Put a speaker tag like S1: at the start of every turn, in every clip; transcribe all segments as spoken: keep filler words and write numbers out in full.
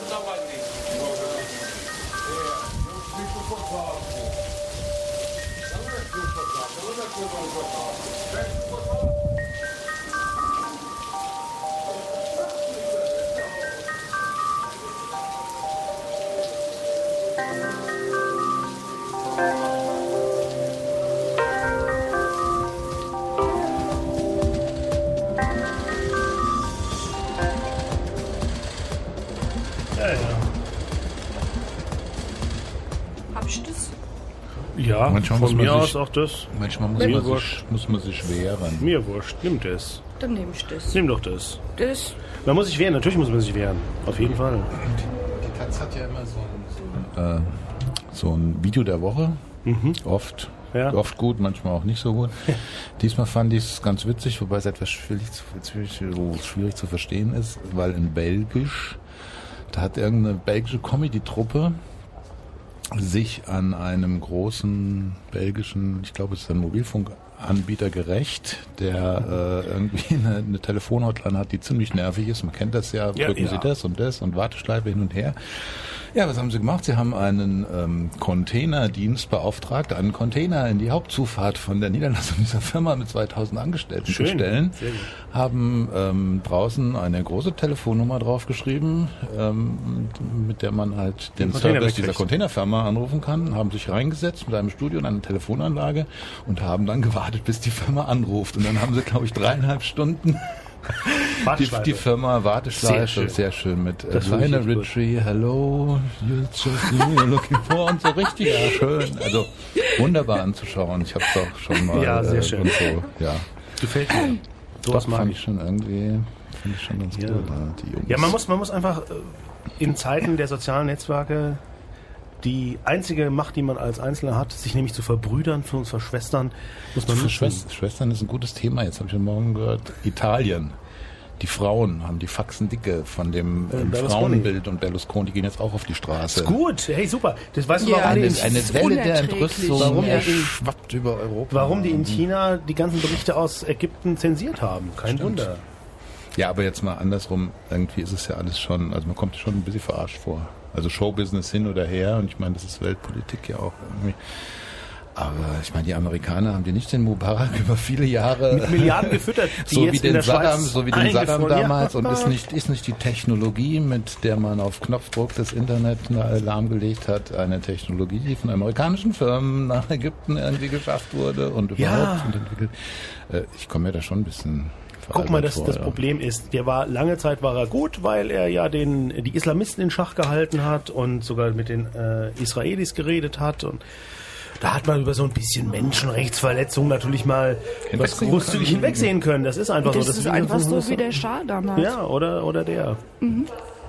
S1: Ja,
S2: manchmal
S1: von
S2: muss
S1: mir
S2: man
S1: aus
S2: sich,
S1: auch das.
S2: Manchmal muss man, sich, muss man sich wehren.
S1: Mir wurscht, nimm das.
S3: Dann nehme ich das.
S1: Nimm doch das.
S3: Das.
S1: Man muss sich wehren, natürlich muss man sich wehren. Auf jeden Fall.
S2: Die, die Taz hat ja immer so ein, so ein, äh, so ein Video der Woche. Mhm. Oft. Ja. Oft gut, manchmal auch nicht so gut. Diesmal fand ich es ganz witzig, wobei es etwas schwierig zu, schwierig, schwierig zu verstehen ist, weil in Belgisch, da hat irgendeine belgische Comedy-Truppe sich an einem großen belgischen, ich glaube es ist ein Mobilfunkanbieter gerecht, der äh, irgendwie eine, eine Telefonhotline hat, die ziemlich nervig ist. Man kennt das ja, drücken ja, ja. Sie das und das und Warteschleife hin und her. Ja, was haben sie gemacht? Sie haben einen ähm, Containerdienst beauftragt, einen Container in die Hauptzufahrt von der Niederlassung dieser Firma mit zweitausend Angestellten
S1: Schön.
S2: zu stellen, haben ähm, draußen eine große Telefonnummer draufgeschrieben, ähm, mit der man halt den Service dieser Containerfirma anrufen kann, haben sich reingesetzt mit einem Studio und einer Telefonanlage und haben dann gewartet, bis die Firma anruft. Und dann haben sie, glaube ich, dreieinhalb Stunden die, die Firma Warteschleife, sehr schön, sehr schön mit äh, Lionel Richie, hello, you're just you're looking for, und so richtig ja. schön, also wunderbar anzuschauen. Ich habe es auch schon mal
S1: ja, sehr
S2: äh,
S1: schön.
S2: Und so, ja.
S1: Gefällt mir.
S2: So was fand ich schon irgendwie, finde ich schon ganz
S1: ja.
S2: cool. Die Jungs.
S1: Ja, man muss, man muss einfach in Zeiten der sozialen Netzwerke die einzige Macht, die man als Einzelner hat, sich nämlich zu verbrüdern, zu uns verschwestern, muss man
S2: Für Schwestern, Schwestern ist ein gutes Thema. Jetzt habe ich am Morgen gehört, Italien. Die Frauen haben die Faxen dicke von dem äh, Frauenbild und Berlusconi, die gehen jetzt auch auf die Straße.
S1: Ist gut, hey super. Das weißt du,
S3: ja,
S1: warum
S2: eine,
S1: die
S2: eine Welle der Entrüstung
S1: warum die
S2: schwappt über Europa.
S1: Warum die in China die ganzen Berichte aus Ägypten zensiert haben. Kein
S2: Stimmt.
S1: Wunder.
S2: Ja, aber jetzt mal andersrum, irgendwie ist es ja alles schon, also man kommt schon ein bisschen verarscht vor. Also Showbusiness hin oder her, und ich meine, das ist Weltpolitik ja auch irgendwie. Aber ich meine, die Amerikaner haben die nicht den Mubarak über viele Jahre
S1: mit Milliarden gefüttert, die
S2: so
S1: jetzt
S2: wie
S1: in
S2: den
S1: der
S2: Saddam,
S1: Schweiz
S2: so wie den Saddam damals,
S1: ja.
S2: und ist nicht ist nicht die Technologie, mit der man auf Knopfdruck das Internet lahmgelegt hat, eine Technologie, die von amerikanischen Firmen nach Ägypten irgendwie geschafft wurde und überhaupt
S1: ja.
S2: und entwickelt. Ich komme mir da schon ein bisschen.
S1: Guck mal, das, das Problem ist, der war lange Zeit war er gut, weil er ja den die Islamisten in Schach gehalten hat und sogar mit den äh, Israelis geredet hat, und da hat man über so ein bisschen Menschenrechtsverletzung natürlich mal was großzügig hinwegsehen können. Das ist einfach
S3: das
S1: so. Das
S3: ist einfach so wie der Schah damals.
S1: Ja, oder, oder der.
S3: Mhm.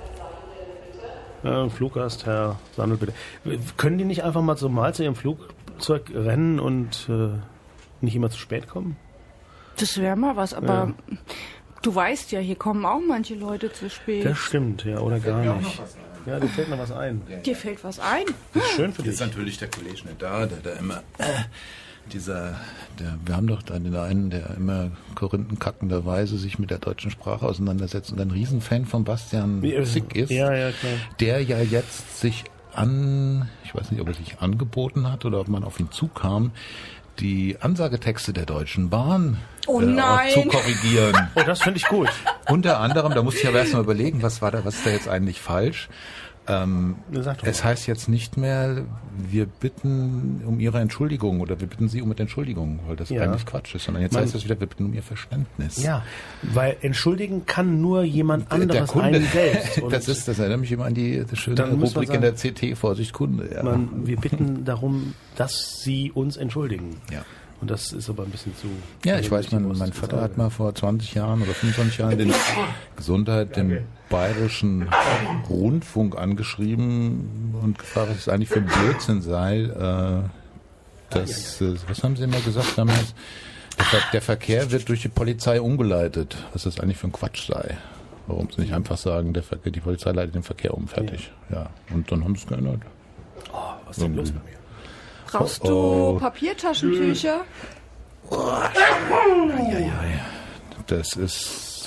S1: Ja, Fluggast, Herr Sandl, bitte. Können die nicht einfach mal so mal zu ihrem Flugzeug rennen und äh, nicht immer zu spät kommen?
S3: Das wäre mal was, aber ja. Du weißt ja, hier kommen auch manche Leute zu spät.
S1: Das stimmt, ja, oder gar nicht. Ja, dir fällt noch was ein.
S3: Dir fällt was ein?
S1: Das ist schön für dich.
S2: Das ist natürlich der Kollege nicht da, der da immer, äh, dieser, der, wir haben doch da den einen, der immer korinthenkackenderweise sich mit der deutschen Sprache auseinandersetzt und ein Riesenfan von Bastian Zick ist.
S1: Ja, ja, klar.
S2: Der ja jetzt sich an, ich weiß nicht, ob er sich angeboten hat oder ob man auf ihn zukam, die Ansagetexte der Deutschen Bahn
S3: oh
S2: äh, zu korrigieren.
S1: Oh, das finde ich gut.
S2: Unter anderem, da musste ich aber erstmal überlegen, was war da, was ist da jetzt eigentlich falsch? Ähm, es heißt jetzt nicht mehr, wir bitten um Ihre Entschuldigung oder wir bitten Sie um Entschuldigung, weil das ja. eigentlich Quatsch ist, sondern jetzt Man, heißt es wieder, wir bitten um Ihr Verständnis.
S1: Ja, weil entschuldigen kann nur jemand anderes einen selbst. Und
S2: das ist, das erinnert mich immer an die, die schöne Rubrik sagen, in der C T, Vorsicht Kunde. Ja.
S1: Man, wir bitten darum, dass Sie uns entschuldigen. Ja. Und das ist aber ein bisschen zu...
S2: Ja, ich weiß, mein, mein Vater hat mal vor zwanzig Jahren oder fünfundzwanzig Jahren den Gesundheit, den Bayerischen Rundfunk angeschrieben und gefragt, was es eigentlich für ein Blödsinn sei. Äh, das, äh, was haben Sie immer gesagt damals? Der, Ver- der Verkehr wird durch die Polizei umgeleitet. Was das eigentlich für ein Quatsch sei. Warum Sie nicht einfach sagen, der Verkehr, die Polizei leitet den Verkehr um, fertig. Ja, und dann haben Sie es geändert.
S1: Oh, was ist denn los bei mir?
S3: Brauchst du oh, oh. Papiertaschentücher?
S2: Oh. Ja, ja, ja. Das ist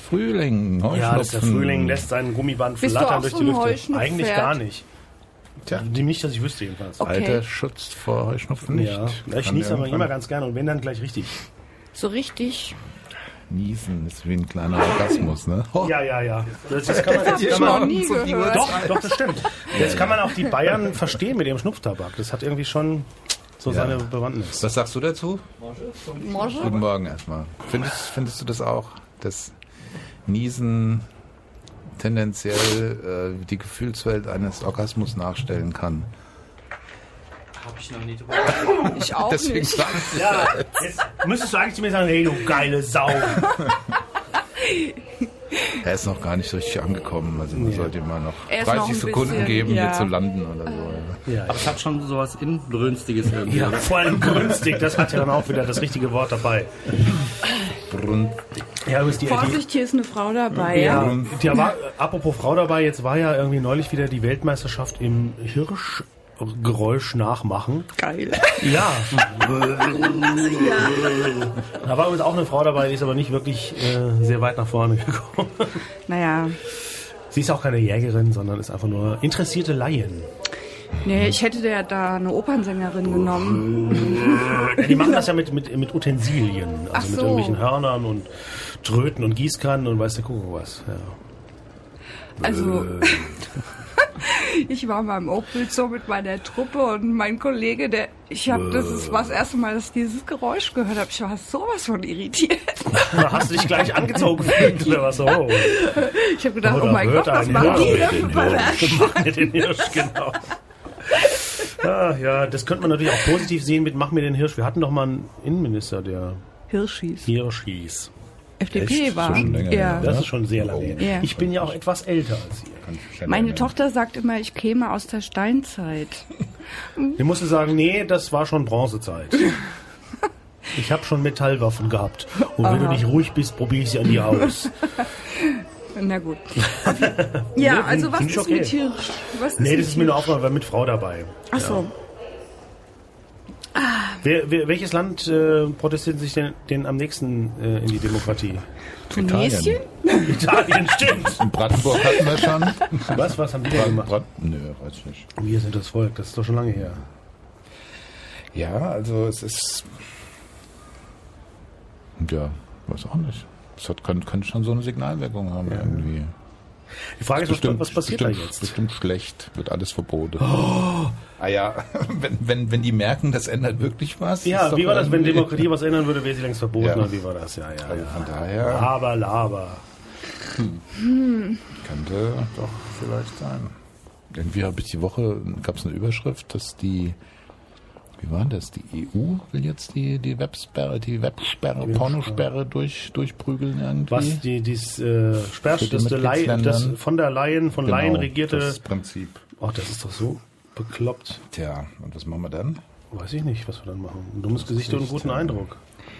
S2: Frühling.
S1: Heuschnupfen. Ja, das ist der Frühling, lässt seinen Gummiband flattern durch die Lüfte. Eigentlich gar nicht. Tja. Nicht, dass ich wüsste jedenfalls.
S2: Okay. Alter schützt vor Heuschnupfen nicht.
S1: Ja, ich niese aber immer ganz gerne und wenn dann gleich richtig.
S3: So richtig?
S2: Niesen ist wie ein kleiner Orgasmus, ne?
S1: Oh. Ja, ja, ja. Das, das kann man, das kann man
S3: nie gehört.
S1: Doch, doch, das stimmt. Jetzt kann man auch die Bayern verstehen mit ihrem Schnupftabak. Das hat irgendwie schon so ja. seine Bewandtnis.
S2: Was sagst du dazu?
S3: Morgen.
S2: Guten Morgen erstmal. Findest, findest du das auch, dass Niesen tendenziell äh, die Gefühlswelt eines Orgasmus nachstellen kann?
S4: Hab ich noch nie drüber.
S3: Ich auch
S2: Deswegen
S3: nicht.
S1: Ja, jetzt müsstest du eigentlich zu mir sagen, hey, du geile Sau.
S2: Er ist noch gar nicht so richtig angekommen. Also man nee. sollte ihm mal noch dreißig noch Sekunden bisschen, geben,
S3: ja.
S2: hier zu landen oder so.
S4: Ja, aber es hat schon sowas Inbrünstiges irgendwie.
S1: Ja, vor allem brünstig, das hat ja dann auch wieder das richtige Wort dabei.
S2: Brünstig.
S1: Ja, die,
S3: Vorsicht, hier ist eine Frau dabei.
S1: Ja, ja. ja war, apropos Frau dabei, jetzt war ja irgendwie neulich wieder die Weltmeisterschaft im Hirsch. Geräusch nachmachen.
S3: Geil.
S1: Ja.
S3: ja.
S1: Da war übrigens auch eine Frau dabei, die ist aber nicht wirklich äh, sehr weit nach vorne gekommen.
S3: Naja.
S1: Sie ist auch keine Jägerin, sondern ist einfach nur interessierte Laien.
S3: Nee, ich hätte ja da eine Opernsängerin genommen.
S1: Ja, die machen das ja mit, mit, mit Utensilien. Also
S3: Ach so.
S1: mit irgendwelchen Hörnern und Tröten und Gießkannen und weiß der Kuckuck was. Ja.
S3: Also... Ich war mal im Opel so mit meiner Truppe und mein Kollege, der, ich habe, das ist was das erste Mal, dass ich dieses Geräusch gehört habe. Ich war sowas von irritiert.
S1: Hast du dich gleich angezogen gefühlt oder was? Oh.
S3: Ich habe gedacht, oh, oh mein Gott, was machen die da für
S1: Mach mir den Hirsch, genau. Ah, ja, das könnte man natürlich auch positiv sehen mit Mach mir den Hirsch. Wir hatten doch mal einen Innenminister, der
S3: Hirsch hieß.
S1: Hirsch hieß.
S3: F D P
S2: Echt?
S3: war.
S2: So ja.
S3: Ja.
S1: Das ist schon sehr lange her.
S3: Ja.
S1: Ich bin ja auch etwas älter als ihr.
S3: Meine Tochter sagt immer, ich käme aus der Steinzeit.
S1: Ich musste sagen, nee, das war schon Bronzezeit. Ich habe schon Metallwaffen gehabt. Und wenn Aha. du nicht ruhig bist, probiere ich sie an dir aus.
S3: Na gut. Ja, also was ist
S1: okay.
S3: mit Hirsch? Was ist
S1: nee,
S3: mit
S1: das ist mir nur aufgefallen, weil mit Frau dabei.
S3: Ach so.
S1: Ja. Wer, wer, welches Land äh, protestiert sich denn, denn am nächsten äh, in die Demokratie?
S3: Tunesien?
S1: Italien, Italien stimmt.
S2: In Brandenburg hatten wir schon.
S1: Was, was haben die denn gemacht?
S2: Brand, nö, weiß ich nicht.
S1: Wir sind das Volk, das ist doch schon lange her.
S2: Ja, also es ist... Ja, weiß auch nicht. Es hat, kann, kann schon so eine Signalwirkung haben ja. irgendwie.
S1: Die Frage ist, bestimmt, was passiert
S2: bestimmt,
S1: da jetzt?
S2: Bestimmt schlecht, wird alles verboten. Oh. Ah ja, wenn, wenn, wenn die merken, das ändert wirklich was.
S1: Ja, wie war das, wenn Demokratie was ändern würde, wäre sie längst verboten.
S2: Ja.
S1: Oder wie war das? Ja, ja,
S2: also
S1: ja.
S2: Von daher...
S1: Laber, laber.
S2: Hm. Hm. Könnte doch vielleicht sein. Irgendwie habe ich die Woche, gab es eine Überschrift, dass die... Wie war das? Die E U will jetzt die, die Websperre, die Websperre, Pornosperre durch, durchprügeln irgendwie.
S1: Was, die, dies, äh, Sperr, das, Laien, das von der Laien, von genau, Laien regierte...
S2: das Prinzip.
S1: Oh, das ist doch so bekloppt.
S2: Tja, und was machen wir dann?
S1: Weiß ich nicht, was wir dann machen. Ein dummes Gesicht und einen guten Eindruck.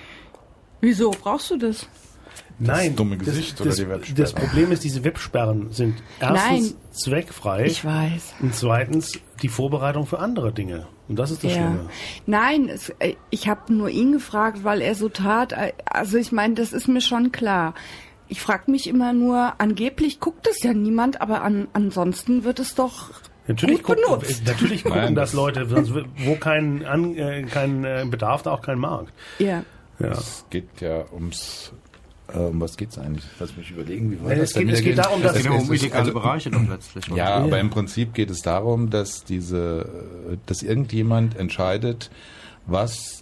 S3: Wieso brauchst du das?
S1: Nein,
S2: das dumme Gesicht
S1: das,
S2: oder
S1: das,
S2: die Websperre?
S1: Das Problem ist, diese Websperren sind erstens
S3: Nein,
S1: zweckfrei.
S3: Ich weiß.
S1: Und zweitens die Vorbereitung für andere Dinge. Und das ist das
S3: ja.
S1: Schlimme.
S3: Nein, es, ich habe nur ihn gefragt, weil er so tat. Also ich meine, das ist mir schon klar. Ich frage mich immer nur, angeblich guckt es ja niemand, aber an, ansonsten wird es doch
S1: natürlich
S3: gut
S1: gucken,
S3: benutzt.
S1: Natürlich gucken Nein, das Leute, sonst wo kein, an, äh, kein äh, Bedarf, da auch kein Markt.
S3: Ja.
S2: Ja. Es geht ja ums... Um was geht's eigentlich? Lass mich überlegen, wie war
S1: ja,
S2: das?
S1: Es geht, es geht darum, dass...
S4: Es geht um illegale Bereiche dann letztlich.
S2: Ja, ja, aber im Prinzip geht es darum, dass diese, dass irgendjemand entscheidet, was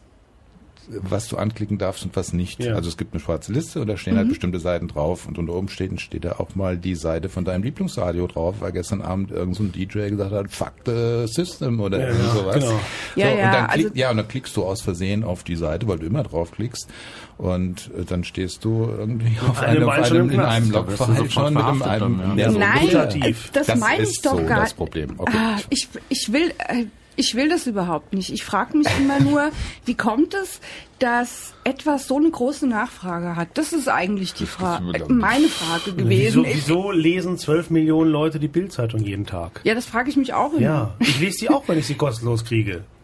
S2: was du anklicken darfst und was nicht. Ja. Also es gibt eine schwarze Liste und da stehen mhm. halt bestimmte Seiten drauf und unter Umständen steht da auch mal die Seite von deinem Lieblingsradio drauf, weil gestern Abend irgend so ein D J gesagt hat, fuck the system oder
S1: ja,
S2: irgendwie sowas. Genau.
S1: So,
S3: ja,
S2: und
S3: ja,
S2: dann klick,
S3: also
S2: ja, und dann klickst du aus Versehen auf die Seite, weil du immer draufklickst und äh, dann stehst du irgendwie auf einem, auf einem, in einem Logfile schon mit einem, einem
S3: ja.
S2: so
S3: Nein, das, das meine ich doch
S2: so
S3: gar
S2: nicht. Okay.
S3: Ah, ich, ich will... Äh, Ich will das überhaupt nicht. Ich frage mich immer nur, wie kommt es, dass etwas so eine große Nachfrage hat? Das ist eigentlich die Frage, meine Frage gewesen.
S1: Wieso, wieso lesen zwölf Millionen Leute die Bild-Zeitung jeden Tag?
S3: Ja, das frage ich mich auch immer.
S1: Ja, ich lese sie auch, wenn ich sie kostenlos kriege.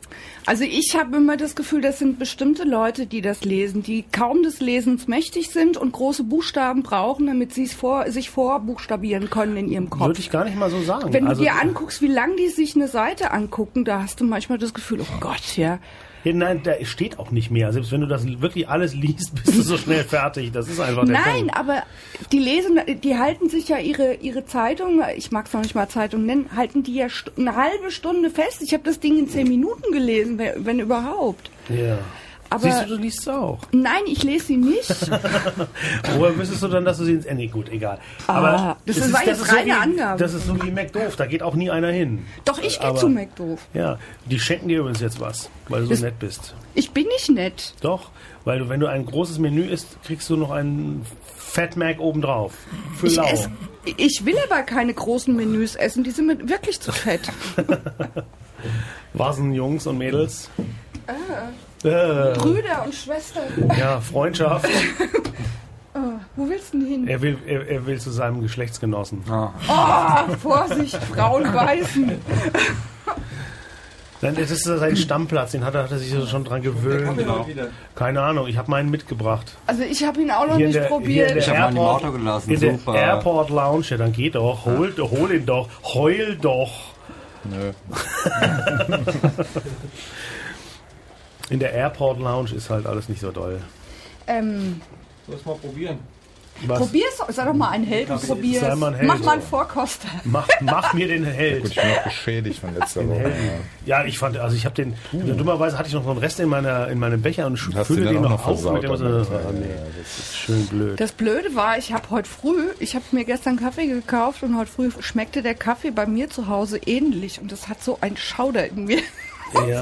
S3: Also ich habe immer das Gefühl, das sind bestimmte Leute, die das lesen, die kaum des Lesens mächtig sind und große Buchstaben brauchen, damit sie es vor, sich vorbuchstabieren können in ihrem Kopf.
S1: Würde ich gar nicht mal so sagen.
S3: Wenn
S1: also,
S3: du dir anguckst, wie lang die sich eine Seite angucken, da hast du manchmal das Gefühl, oh Gott, ja.
S1: Ja, nein, da steht auch nicht mehr. Selbst wenn du das wirklich alles liest, bist du so schnell fertig. Das ist einfach der
S3: Nein,
S1: Punkt.
S3: aber die lesen, die halten sich ja ihre ihre Zeitung, ich mag es noch nicht mal Zeitung nennen, halten die ja st- eine halbe Stunde fest. Ich habe das Ding in zehn Minuten gelesen, wenn, wenn überhaupt.
S1: Ja.
S3: Aber
S1: Siehst du, du liest es auch.
S3: Nein, ich lese sie nicht.
S1: Woher wüsstest du dann, dass du sie ins Ende... Gut, egal.
S3: Ah,
S1: Aber
S3: das
S1: es
S3: ist- war jetzt
S1: so
S3: reine
S1: wie,
S3: Angabe.
S1: Das ist so wie McDoof, da geht auch nie einer hin.
S3: Doch, ich gehe
S1: Aber-
S3: zu McDoof.
S1: Ja, die schenken dir übrigens jetzt was, weil du
S3: Das-
S1: so nett bist.
S3: Ich bin nicht nett.
S1: Doch, weil du, wenn du ein großes Menü isst, kriegst du noch einen Fat Mac obendrauf. Für
S3: Ich,
S1: lau.
S3: ess, ich will aber keine großen Menüs essen, die sind mir wirklich zu fett.
S1: Was denn, Jungs und Mädels?
S3: Ah.
S1: Äh,
S3: Brüder und Schwestern.
S1: ja, Freundschaft.
S3: Oh, wo willst du denn hin?
S1: Er will, er, er will zu seinem Geschlechtsgenossen.
S3: Oh, Vorsicht, Frauen beißen.
S1: Nein, das ist sein Stammplatz, den hat er, hat er sich so schon dran gewöhnt.
S4: Genau.
S1: Keine Ahnung, ich habe meinen mitgebracht.
S3: Also ich habe ihn auch noch
S1: Hier in
S3: nicht
S1: der-
S3: probiert.
S1: hier in der
S4: Ich habe meinen im
S1: Airport-
S4: Auto gelassen.
S1: In der
S4: Super.
S1: Airport Lounge, ja, dann geht doch. Hol, hol ihn doch. Heul doch.
S2: Nö.
S1: In der Airport Lounge ist halt alles nicht so doll.
S3: ähm,
S4: Lass mal probieren.
S1: Was?
S3: probier's, sei doch mal ein Held und probier's.
S1: Sei mal ein Held.
S3: Mach mal einen Vorkoster.
S1: Mach, mach mir den
S2: Gut,
S1: Held.
S2: ich bin noch beschädigt von letzter Woche.
S1: Ja, ich fand, also ich habe den, dummerweise hatte ich noch so einen Rest in meiner in meinem Becher und
S2: Hast
S1: fülle
S2: du den
S1: den
S2: auch
S1: noch
S2: noch
S1: auf.
S2: versaut
S1: Mit dem, so,
S2: damit?
S1: ah, nee, das ist schön blöd.
S3: Das Blöde war, ich habe heute früh, ich habe mir gestern Kaffee gekauft und heute früh schmeckte der Kaffee bei mir zu Hause ähnlich und das hat so einen Schauder in mir.
S1: Ja.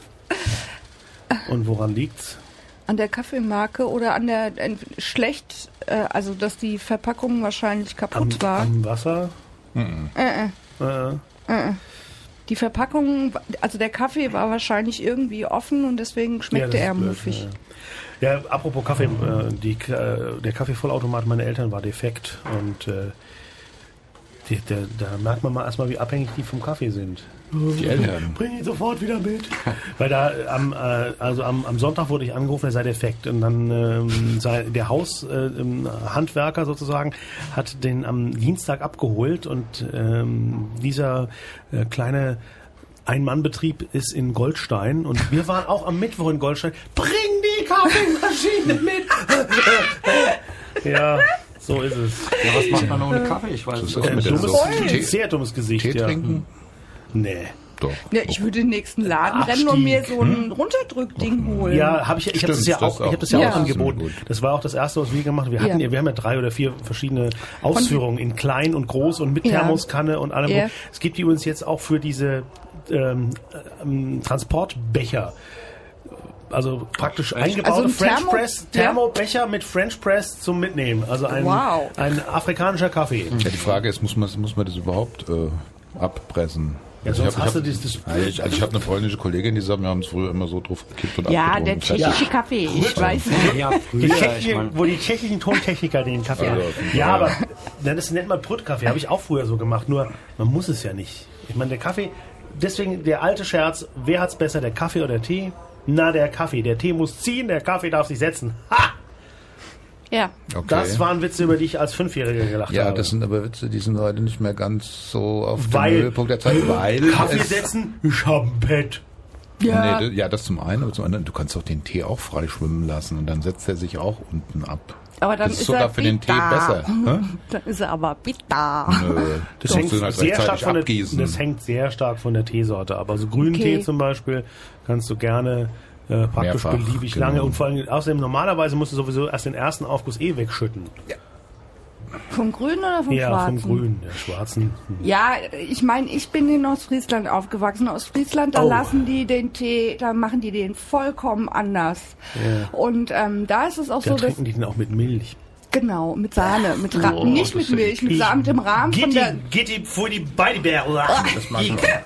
S1: Und woran liegt's?
S3: An der Kaffeemarke oder an der äh, schlecht, äh, also dass die Verpackung wahrscheinlich
S1: Am,
S3: kaputt war.
S1: am Wasser?
S3: Äh, äh,
S1: Äh,
S3: äh. Die Verpackung, also der Kaffee war wahrscheinlich irgendwie offen und deswegen schmeckte
S1: ja,
S3: er
S1: das ist blöd,
S3: muffig.
S1: Ja, ja. Ja, apropos Kaffee, äh, die, äh, der Kaffeevollautomat meiner Eltern war defekt und äh, die, der, da merkt man mal erstmal, wie abhängig die vom Kaffee sind.
S2: Die Eltern.
S1: Bring ihn sofort wieder mit. Weil da am, äh, also am, am Sonntag wurde ich angerufen, er sei defekt. Und dann ähm, sei, der Haushandwerker äh, sozusagen hat den am Dienstag abgeholt und ähm, dieser äh, kleine Ein-Mann-Betrieb ist in Goldstein und wir waren auch am Mittwoch in Goldstein. Bring die Kaffeemaschine mit! Ja, so ist es.
S4: Ja, was macht man ohne Kaffee? Ich weiß
S2: Das
S4: es
S2: ist
S4: auch
S1: Ein
S2: mit
S4: nicht.
S2: der
S1: dummes,
S2: Sorte. Tee-
S1: sehr dummes Gesicht.
S2: Tee
S1: ja.
S2: trinken?
S1: Nee.
S2: Doch.
S3: Ja, ich würde den nächsten Laden
S1: Abstieg.
S3: rennen und mir so ein Runterdrückding holen.
S1: Ja, habe ich. Ich habe das
S2: Stimmt,
S1: ja
S2: das
S1: auch. Ich habe das ja,
S3: Ja.
S1: auch angeboten.
S2: Gut.
S1: Das war auch das erste, was wir gemacht haben. Wir hatten,
S3: Ja.
S1: ja. wir haben ja drei oder vier verschiedene Ausführungen in klein und groß und mit
S3: Ja.
S1: Thermoskanne und allem.
S3: Ja.
S1: Es gibt die übrigens jetzt auch für diese ähm, ähm, Transportbecher. Also praktisch eingebaute
S3: Also ein
S1: French
S3: Thermo-
S1: Press,
S3: ja.
S1: Thermobecher mit French Press zum Mitnehmen. Also ein,
S3: Wow.
S1: ein afrikanischer Kaffee.
S2: Ja, die Frage ist, muss man, muss man das überhaupt äh, abpressen?
S1: Ja,
S2: Also
S1: sonst
S2: ich hab-
S1: hast
S2: ich
S1: du
S2: hab-
S1: dieses- das-
S2: Also ich, also ich habe eine polnische Kollegin, die sagt, wir haben es früher immer so drauf gekippt und
S3: Ja,
S2: abgetrunken.
S3: der
S2: Fertig.
S3: tschechische Kaffee, ich weiß.
S4: Ja,
S1: Die
S4: früher,
S1: Tschechen,
S4: ich mein,
S1: wo die tschechischen Tontechniker den Kaffee
S2: Also,
S1: haben.
S2: ja.
S1: Ja, aber na, das nennt man Brütkaffee. Habe ich auch früher so gemacht. Nur man muss es ja nicht. Ich meine, der Kaffee, deswegen der alte Scherz, wer hat's besser, der Kaffee oder der Tee? Na, der Kaffee. Der Tee muss ziehen, der Kaffee darf sich setzen. Ha!
S3: Ja.
S2: Okay.
S1: Das waren Witze, über die ich als Fünfjähriger gelacht
S2: Ja,
S1: habe.
S2: das sind aber Witze, die sind heute nicht mehr ganz so auf
S1: Weil-
S2: dem Höhepunkt der Zeit, weil
S1: Kaffee
S2: es,
S1: setzen, ich hab ein Bett.
S3: Ja.
S2: Nee, das- ja, das zum einen, aber zum anderen, du kannst doch den Tee auch frei schwimmen lassen und dann setzt er sich auch unten ab.
S3: Aber dann
S2: das ist
S3: ist
S2: sogar
S3: er
S2: für den Tee
S3: bitter.
S2: besser. Hä?
S3: Dann ist er aber bitter.
S2: Nö,
S1: Das
S2: musst
S1: hängt,
S2: du halt
S1: sehr stark
S2: rechtzeitig
S1: von der,
S2: abgießen.
S1: das hängt sehr stark von der Teesorte ab. Also grünen
S3: Okay.
S1: Tee zum Beispiel kannst du gerne äh, praktisch
S2: Mehrfach,
S1: beliebig
S2: genau.
S1: lange und vor allem außerdem normalerweise musst du sowieso erst den ersten Aufguss eh wegschütten.
S3: Vom Grünen oder vom
S1: Ja,
S3: Schwarzen?
S1: vom Grünen, der Schwarzen. hm.
S3: Ja, ich meine, ich bin in Ostfriesland aufgewachsen. In Ostfriesland, da
S1: Oh.
S3: lassen die den Tee, da machen die den vollkommen anders.
S1: Ja.
S3: Und ähm, da ist es auch
S1: Da
S3: so, dass
S1: trinken die den auch mit Milch.
S3: genau mit Sahne, mit Ra
S1: Oh,
S3: nicht
S1: das
S3: mit Milch, mit Sahne, mit dem Rahmen von
S1: Geht
S3: der.
S1: die, geht die vor die beide Bären. Das mag ich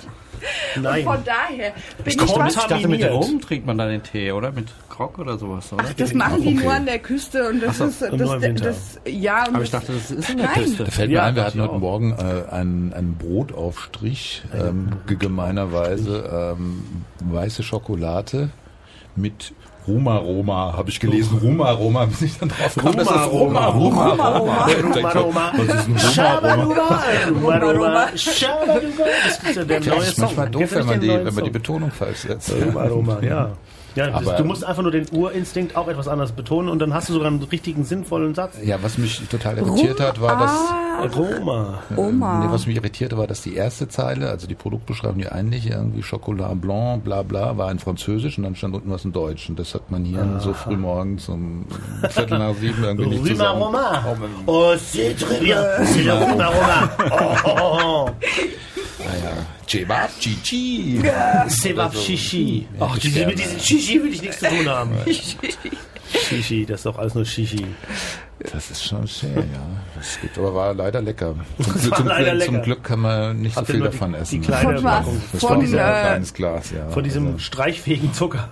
S1: Nein.
S3: Und von daher bin
S1: Ich
S3: ich,
S1: komm,
S3: was...
S4: Ich dachte, mit Rum trinkt man dann den Tee, oder? Mit Grog oder sowas, oder?
S3: Ach, das machen die
S2: okay.
S3: nur an der Küste und das
S4: Ach so,
S3: ist das,
S1: nur im
S3: das,
S1: Winter.
S3: das ja und
S4: Aber ich dachte, das ist in der
S3: Nein.
S4: Küste.
S2: Da fällt mir
S1: Ja,
S2: ein, wir
S1: dachte
S2: hatten
S1: ich
S2: heute
S1: auch.
S2: Morgen äh, einen, einen Brotaufstrich, ähm, gemeinerweise ähm, weiße Schokolade mit Rumaroma, habe ich gelesen. Rumaroma, bis ich dann drauf kam, das ist
S1: Rumaroma.
S2: Rumaroma.
S3: Rumaroma.
S1: Rumaroma.
S2: Was ist ein Rumaroma?
S1: Schabaduba. Rumaroma. Schabaduba. Das ist ja der
S2: Das
S1: neue
S2: ist
S1: Song.
S2: manchmal doof,
S1: Kennst du
S2: wenn man,
S1: den
S2: die,
S1: neuen
S2: wenn man die
S1: Song?
S2: Betonung falsch setzt.
S1: Rumaroma, ja. Ja, das,
S2: Aber-
S1: du musst einfach nur den Urinstinkt auch etwas anders betonen und dann hast du sogar einen richtigen, sinnvollen Satz.
S2: Ja, was mich total irritiert hat, war, dass
S1: Roma.
S3: Oma.
S2: Nee, was mich irritierte, war, dass die erste Zeile, also die Produktbeschreibung, die eigentlich irgendwie Chocolat Blanc, bla bla, war in Französisch und dann stand unten was in Deutsch. Und das hat man hier so früh morgens um Viertel nach sieben irgendwie nicht zusammen.
S1: Rumaroma. Oh, c'est très bien. C'est le Rumaroma. Oh, oh, oh.
S2: Naja, Cebab, Chichi.
S1: Sebab Shishi. Ach, die, mit diesem Shishi will ich nichts zu tun haben. Shishi, das ist doch alles nur Shishi.
S2: Das ist schon schön, ja. Das gibt, aber war leider lecker. Zum,
S1: war
S2: zum,
S1: leider
S2: Glück,
S1: lecker.
S2: zum Glück kann man nicht
S1: Habt
S2: so
S1: ihr
S2: viel
S1: nur die-
S2: davon
S1: die
S2: essen.
S1: kleine
S3: Von was?
S1: Packung.
S2: Das
S3: Von,
S2: war ein
S3: äh,
S2: kleines Glas, ja.
S1: Von diesem
S2: Also,
S1: streichfähigen Zucker.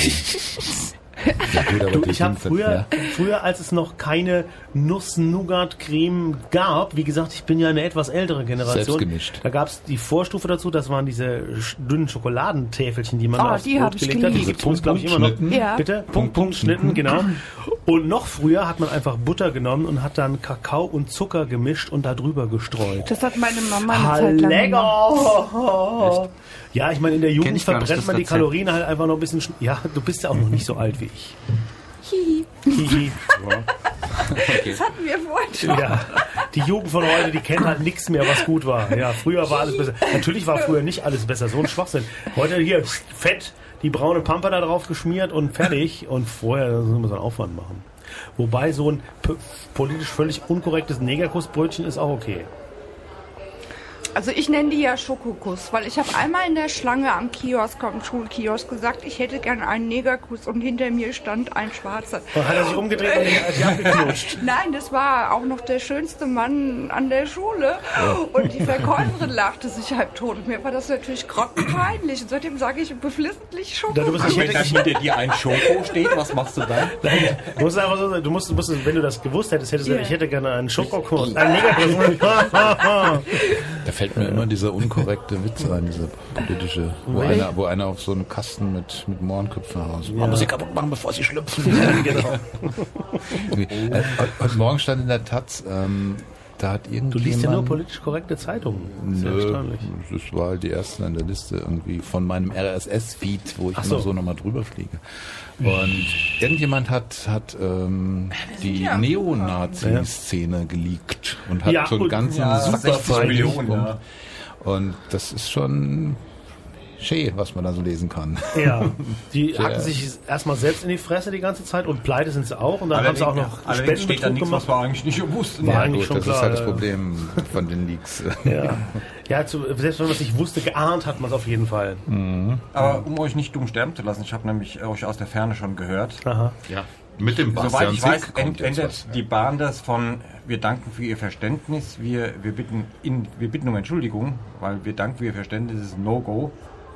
S2: ja, gut, aber
S1: Du,
S2: die
S1: ich habe
S2: sind-
S1: früher,
S2: ja.
S1: früher, als es noch keine Nuss-Nougat-Creme gab, wie gesagt, ich bin ja eine etwas ältere Generation.
S2: Selbstgemischt.
S1: Da gab es die Vorstufe dazu, das waren diese sch- dünnen Schokoladentäfelchen, die man
S3: Oh,
S1: da aufs
S3: die
S1: Brot
S3: hab ich
S1: gelegt hat. Die
S3: geliebt.
S1: gibt es, glaube ich, immer noch.
S2: Punkt-Punkt-Schnitten.
S3: Ja.
S1: Bitte? Punkt, Punkt, Schnitten, genau. Und noch früher hat man einfach Butter genommen und hat dann Kakao und Zucker gemischt und da drüber gestreut.
S3: Das hat meine Mama eine
S1: Ah,
S3: Zeit lang gemacht.
S1: lecker! Ja, ich meine, in der
S4: Kenn
S1: Jugend
S4: ich gar nicht,
S1: verbrennt
S4: das
S1: man die
S4: Rezept.
S1: Kalorien halt einfach noch ein bisschen. schn- Ja, du bist ja auch noch nicht so alt wie ich.
S3: Hihi.
S1: Hihi.
S3: Das hatten wir vorhin schon.
S1: Ja, die Jugend von heute, die kennt halt nichts mehr, was gut war. Ja, früher war alles besser. Natürlich war früher nicht alles besser, so ein Schwachsinn. Heute hier fett, die braune Pampe da drauf geschmiert und fertig. Und vorher müssen wir so einen Aufwand machen. Wobei so ein p- politisch völlig unkorrektes Negerkussbrötchen ist auch okay.
S3: Also ich nenne die ja Schokokuss, weil ich habe einmal in der Schlange am Kiosk, am Schulkiosk gesagt, ich hätte gern einen Negerkuss und hinter mir stand ein Schwarzer.
S1: Und hat er sich umgedreht und hat die abgeknutscht.
S3: Nein, das war auch noch der schönste Mann an der Schule. Und die Verkäuferin lachte sich halb tot. Und mir war das natürlich grottenpeinlich. Und seitdem sage ich beflissentlich
S1: Da, du
S3: Schokokuss.
S1: bist, ich
S4: Wenn
S1: hätte,
S4: da
S1: ich,
S4: hinter dir ein Schoko steht, was machst du dann?
S1: du musst einfach so sagen, du musst, du musst, wenn du das gewusst hättest, hättest du gesagt,
S3: Ja.
S1: ich hätte gerne einen Schokokuss, einen Negerkuss.
S2: Da fällt mir immer dieser unkorrekte Witz ein, dieser politische, wo
S1: Welch?
S2: einer, wo einer auf so einen Kasten mit, mit Mohrenköpfen raus. Man muss sie kaputt machen, bevor sie schlüpfen.
S1: Genau.
S2: äh, heute Morgen stand in der Taz, ähm, da hat irgendjemand...
S1: Du liest ja nur politisch korrekte Zeitungen. Das ist ja
S2: Nö,
S1: erstaunlich.
S2: das war halt die ersten an der Liste irgendwie von meinem R S S-Feed, wo ich
S1: Ach so.
S2: immer so nochmal drüber fliege. Und irgendjemand hat, hat ähm, die Neonazi-Szene geleakt und hat
S1: Ja,
S2: so einen
S1: und-
S2: ganzen
S4: ja,
S2: super
S4: sechzig Millionen,
S2: und,
S4: ja.
S2: und das ist schon schön, was man da so lesen kann.
S1: Ja, die
S2: Ja.
S1: hacken sich erstmal selbst in die Fresse die ganze Zeit und pleite sind sie auch und dann haben sie auch noch
S4: allerdings steht da
S1: Spendenbetrug
S4: nichts, was
S1: gemacht.
S4: wir eigentlich nicht wussten.
S1: War
S2: Ja,
S1: eigentlich
S2: gut,
S1: schon
S2: das
S1: klar,
S2: ist halt das
S1: ja.
S2: Problem von den Leaks.
S1: Ja, ja zu, selbst wenn man es nicht wusste, geahnt hat man es auf jeden Fall.
S4: Aber um euch nicht dumm sterben zu lassen, ich habe nämlich euch aus der Ferne schon gehört.
S1: Aha.
S2: Ja, mit dem
S4: Soweit ich weiß,
S2: kommt
S4: ent,
S2: jetzt
S4: endet
S2: was.
S4: die Bahn das von wir danken für Ihr Verständnis, wir, wir, bitten, in, wir bitten um Entschuldigung, weil wir danken für Ihr Verständnis ist ein No-Go.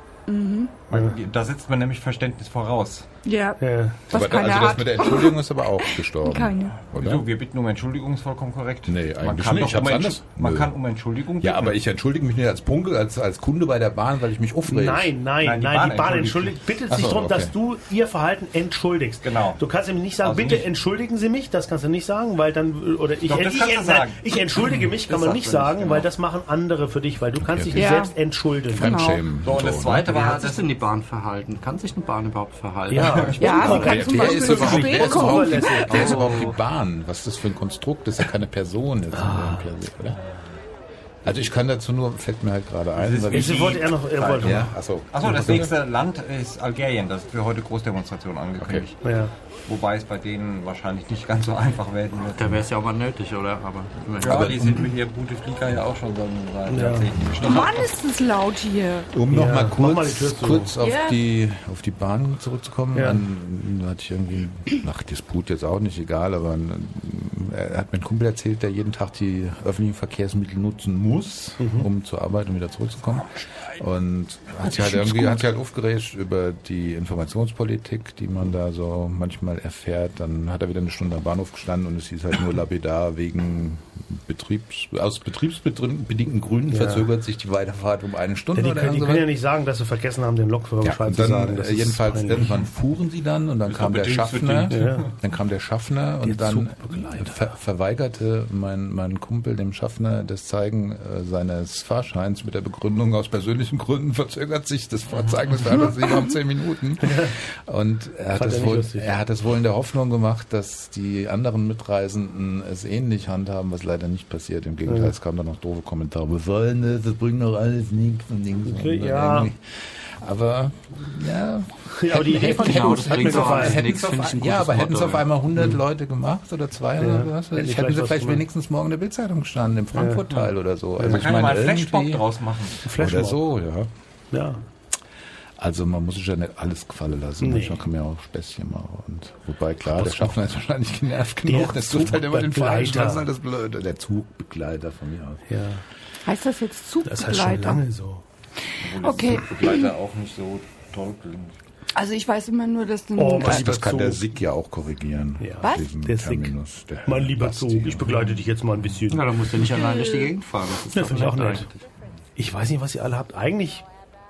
S4: Weil die- Da setzt man nämlich Verständnis voraus.
S3: Ja,
S1: Ja.
S3: was
S2: Aber da,
S3: keiner
S2: also das
S3: hat.
S2: mit der Entschuldigung ist aber auch gestorben.
S3: Keine.
S2: Oder?
S4: Wieso? Wir bitten um Entschuldigung ist vollkommen korrekt.
S2: Nee,
S4: man
S2: eigentlich
S4: kann
S2: nicht.
S4: doch
S2: Ich hab's
S4: um
S2: anders.
S4: Entsch- Man
S2: Nö.
S4: kann um Entschuldigung bitten.
S2: Ja, aber ich entschuldige mich nicht als Punkt, als, als Kunde bei der Bahn, weil ich mich aufrege.
S1: Nein, nein,
S4: Nein,
S1: nein,
S4: die
S1: die
S4: Bahn
S1: Bahn,
S4: entschuldigt
S1: entschuldigt, bittet
S2: Ach
S1: sich
S2: so,
S1: darum,
S2: okay.
S1: dass du ihr Verhalten entschuldigst.
S4: Genau.
S1: Du kannst ihm nicht sagen,
S4: Also
S1: bitte
S4: nicht-
S1: entschuldigen Sie mich, das kannst du nicht sagen, weil dann, oder ich,
S4: Doch, das
S1: ich,
S4: kannst du
S1: ich,
S4: sagen.
S1: ich entschuldige mich, kann
S4: Das
S1: man nicht
S4: sagst du nicht,
S1: sagen,
S4: genau.
S1: weil das machen andere für dich, weil du kannst dich
S2: Okay.
S1: nicht
S3: Ja.
S1: selbst entschuldigen.
S2: Fremdschämen.
S4: So, und das
S2: ne?
S4: zweite
S5: Wie
S4: war,
S5: hat sich
S4: das,
S5: denn die Bahn verhalten? Kann sich eine Bahn überhaupt verhalten?
S1: Ja,
S3: Ja, sie
S1: unkorrekt.
S3: kann
S2: Wer,
S3: zum
S2: wer,
S3: Beispiel
S2: ist
S3: zu
S2: überhaupt,
S3: spät
S2: wer, ist
S3: kommen.
S2: überhaupt,
S1: Zuverlässig.
S2: wer ist überhaupt die Bahn? Was ist das für ein Konstrukt? Das ist ja keine Person jetzt.
S1: Ah.
S2: per se, oder? Also ich kann dazu nur, fällt mir halt gerade ein. weil
S1: Jetzt
S2: ich,
S1: wollte er noch, er wollte
S2: ja, achso.
S4: achso, das nächste Land ist Algerien. Das ist für heute Großdemonstration angekündigt.
S1: noch. Ja.
S4: Wobei es bei denen wahrscheinlich nicht ganz so einfach werden wird.
S5: Da wäre es ja auch mal nötig, oder? Aber immerhin.
S4: Ja, die sind mit ihrem Bouteflika ja auch schon so seit
S1: Ja.
S4: Jahrzehnten gestorben.
S3: Mann, ist es laut hier.
S2: Um noch
S1: Ja,
S2: mal
S1: mach mal die
S2: kurz,
S1: Tür zu.
S2: kurz auf,
S3: Ja.
S2: die, auf die Bahn zurückzukommen.
S1: Ja.
S2: An, da hatte ich irgendwie, ach, Disput jetzt auch nicht, egal, aber ein er hat mir ein Kumpel erzählt, der jeden Tag die öffentlichen Verkehrsmittel nutzen muss, mhm. um zur Arbeit und wieder zurückzukommen. Und hat sich halt irgendwie hat sich halt aufgeregt über die Informationspolitik, die man da so manchmal erfährt. Dann hat er wieder eine Stunde am Bahnhof gestanden und es hieß halt nur lapidar, wegen Betriebs, aus betriebsbedingten Gründen ja. verzögert sich die Weiterfahrt um eine Stunde.
S1: Ja, die
S2: oder
S1: können, die
S2: so
S1: können ja nicht sagen, dass sie vergessen haben, den Lokführer
S2: ja,
S1: Bescheid
S2: zu
S1: sagen.
S2: Das jedenfalls irgendwann fuhren sie dann und dann kam der Schaffner, ja. dann kam der Schaffner und der dann ver verweigerte mein, mein Kumpel dem Schaffner das Zeigen äh, seines Fahrscheins mit der Begründung, aus persönlichen Gründen verzögert sich das Vorzeigen des Fahrscheins um zehn Minuten. Und er hat, das wohl, er hat das wohl in der Hoffnung gemacht, dass die anderen Mitreisenden es ähnlich handhaben, was leider nicht passiert. Im Gegenteil, ja. es kamen dann noch doofe Kommentare. Wir wollen das, das bringt doch alles nichts und Dings.
S1: Okay, ja.
S2: Aber, ja.
S1: ja aber die Idee fand ich gut. Hat mir gefallen.
S2: Ja, aber hätten es auf einmal hundert mhm. Leute gemacht oder zweihundert oder was? Ich hätte sie vielleicht wenigstens morgen in der Bildzeitung gestanden, im Frankfurt-Teil ja. oder so. Also
S4: man
S2: ich
S4: kann
S2: meine,
S4: mal einen Flashmob draus machen.
S2: Oder so, ja.
S1: Ja.
S2: Also man muss sich ja nicht alles gefallen lassen. Nee. Manchmal kann man ja auch Späßchen machen. Und wobei klar, der Schaffner ist wahrscheinlich genervt genug. Das tut halt immer den Falschen. Das ist halt das Blöde. Der Zugbegleiter von mir aus.
S1: Ja.
S3: Heißt das jetzt Zugbegleiter?
S1: Das heißt schon lange so.
S4: Obwohl okay. Zugbegleiter auch nicht so toll klingt.
S3: Also ich weiß immer nur, dass...
S2: Oh, das, das kann der Sieg ja auch korrigieren.
S1: Ja. Was? Der Sieg. Mein lieber Zug, ich begleite dich jetzt mal ein bisschen.
S5: Na, dann musst du nicht allein durch die Gegend fahren.
S1: Das ist ja, finde ich auch nett. Ich weiß nicht, was ihr alle habt. Eigentlich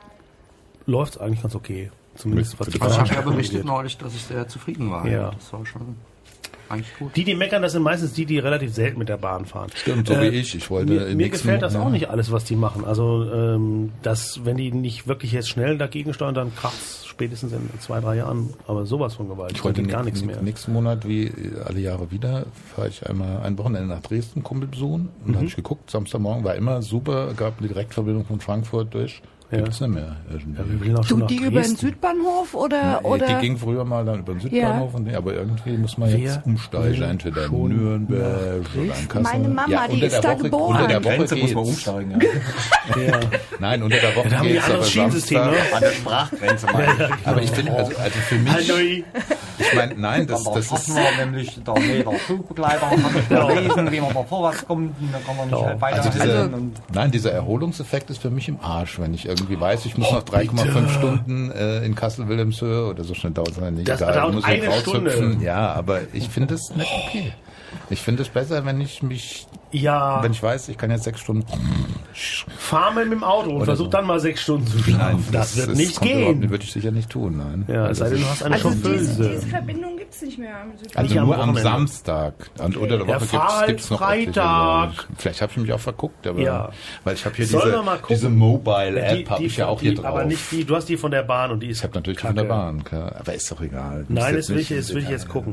S1: läuft es eigentlich ganz okay. Zumindest was die
S5: Also ich habe berichtet neulich, dass ich sehr zufrieden war.
S1: Ja.
S5: Das war schon eigentlich gut.
S1: Die, die meckern, das sind meistens die, die relativ selten mit der Bahn fahren.
S2: Stimmt, so äh, wie ich. Ich wollte
S1: mir, mir gefällt das auch nicht alles, was die machen. Also, ähm, dass, wenn die nicht wirklich jetzt schnell dagegen steuern, dann kracht's spätestens in zwei, drei Jahren. Aber sowas von Gewalt.
S2: Ich wollte gar nichts mehr. Nächsten Monat, wie alle Jahre wieder, fahre ich einmal ein Wochenende nach Dresden, Kumpel besuchen. Und mhm. da habe ich geguckt, Samstagmorgen war immer super, gab eine Direktverbindung von Frankfurt durch.
S1: Ja.
S2: Gibt's nicht mehr.
S1: Ja,
S3: du, die über den Südbahnhof oder,
S2: ja,
S3: oder?
S2: Die ging früher mal dann über den Südbahnhof, ja. und, aber irgendwie muss man jetzt Wer umsteigen, entweder in Nürnberg oder in Kassel.
S3: Meine Mama,
S2: ja,
S3: die ist da
S2: Woche,
S3: geboren.
S2: Unter der Woche
S4: Grenze muss man umsteigen. Ja.
S2: ja. Nein, unter der Woche
S1: ja,
S2: geht es aber
S1: Schienensystem,
S2: Samstag.
S1: ne?
S4: An der Sprachgrenze mal.
S2: Ja, ja, aber ich finde, also, also für mich,
S1: Hallo.
S2: ich meine, nein, das,
S4: das,
S2: das
S4: das
S2: ist...
S4: wir nämlich der Leder Zugbegleiter, kann ich da lesen, wie man da vorwärts kommt, und dann kann man nicht halt weiter.
S2: Also dieser, nein, dieser Erholungseffekt ist für mich im Arsch, wenn ich irgendwie weiß, ich muss noch drei Komma fünf Stunden äh, in Kassel-Wilhelmshöhe oder so schnell dauert es nicht.
S1: Das
S2: da
S1: dauert
S2: muss
S1: eine
S2: raushüpfen.
S1: Stunde.
S2: Ja, aber ich finde es nicht okay. Ich finde es besser, wenn ich mich,
S1: ja.
S2: wenn ich weiß, ich kann jetzt sechs Stunden
S1: fahr mal mit dem Auto und versuch so. dann mal sechs Stunden zu schlafen. Nein,
S2: das,
S1: das wird
S2: das
S1: nicht gehen.
S2: Das würde ich sicher nicht tun, nein.
S1: Ja, es sei denn, du hast eine
S3: also
S1: Chauffeuse.
S3: Diese, diese Verbindung gibt es nicht mehr.
S2: Also
S1: nicht
S2: nur
S1: am,
S2: am Samstag. Und unter der Woche
S1: ja,
S2: gibt es noch
S1: Freitag.
S2: Etliche, vielleicht habe ich mich auch verguckt, aber
S1: ja.
S2: weil ich habe hier diese, diese Mobile-App, habe ich ja auch hier drauf.
S1: Aber nicht die, du hast die von der Bahn und die ist
S2: Ich habe natürlich die von der Bahn, klar. Aber ist doch egal.
S1: Nein, das will ich, das will ich jetzt gucken.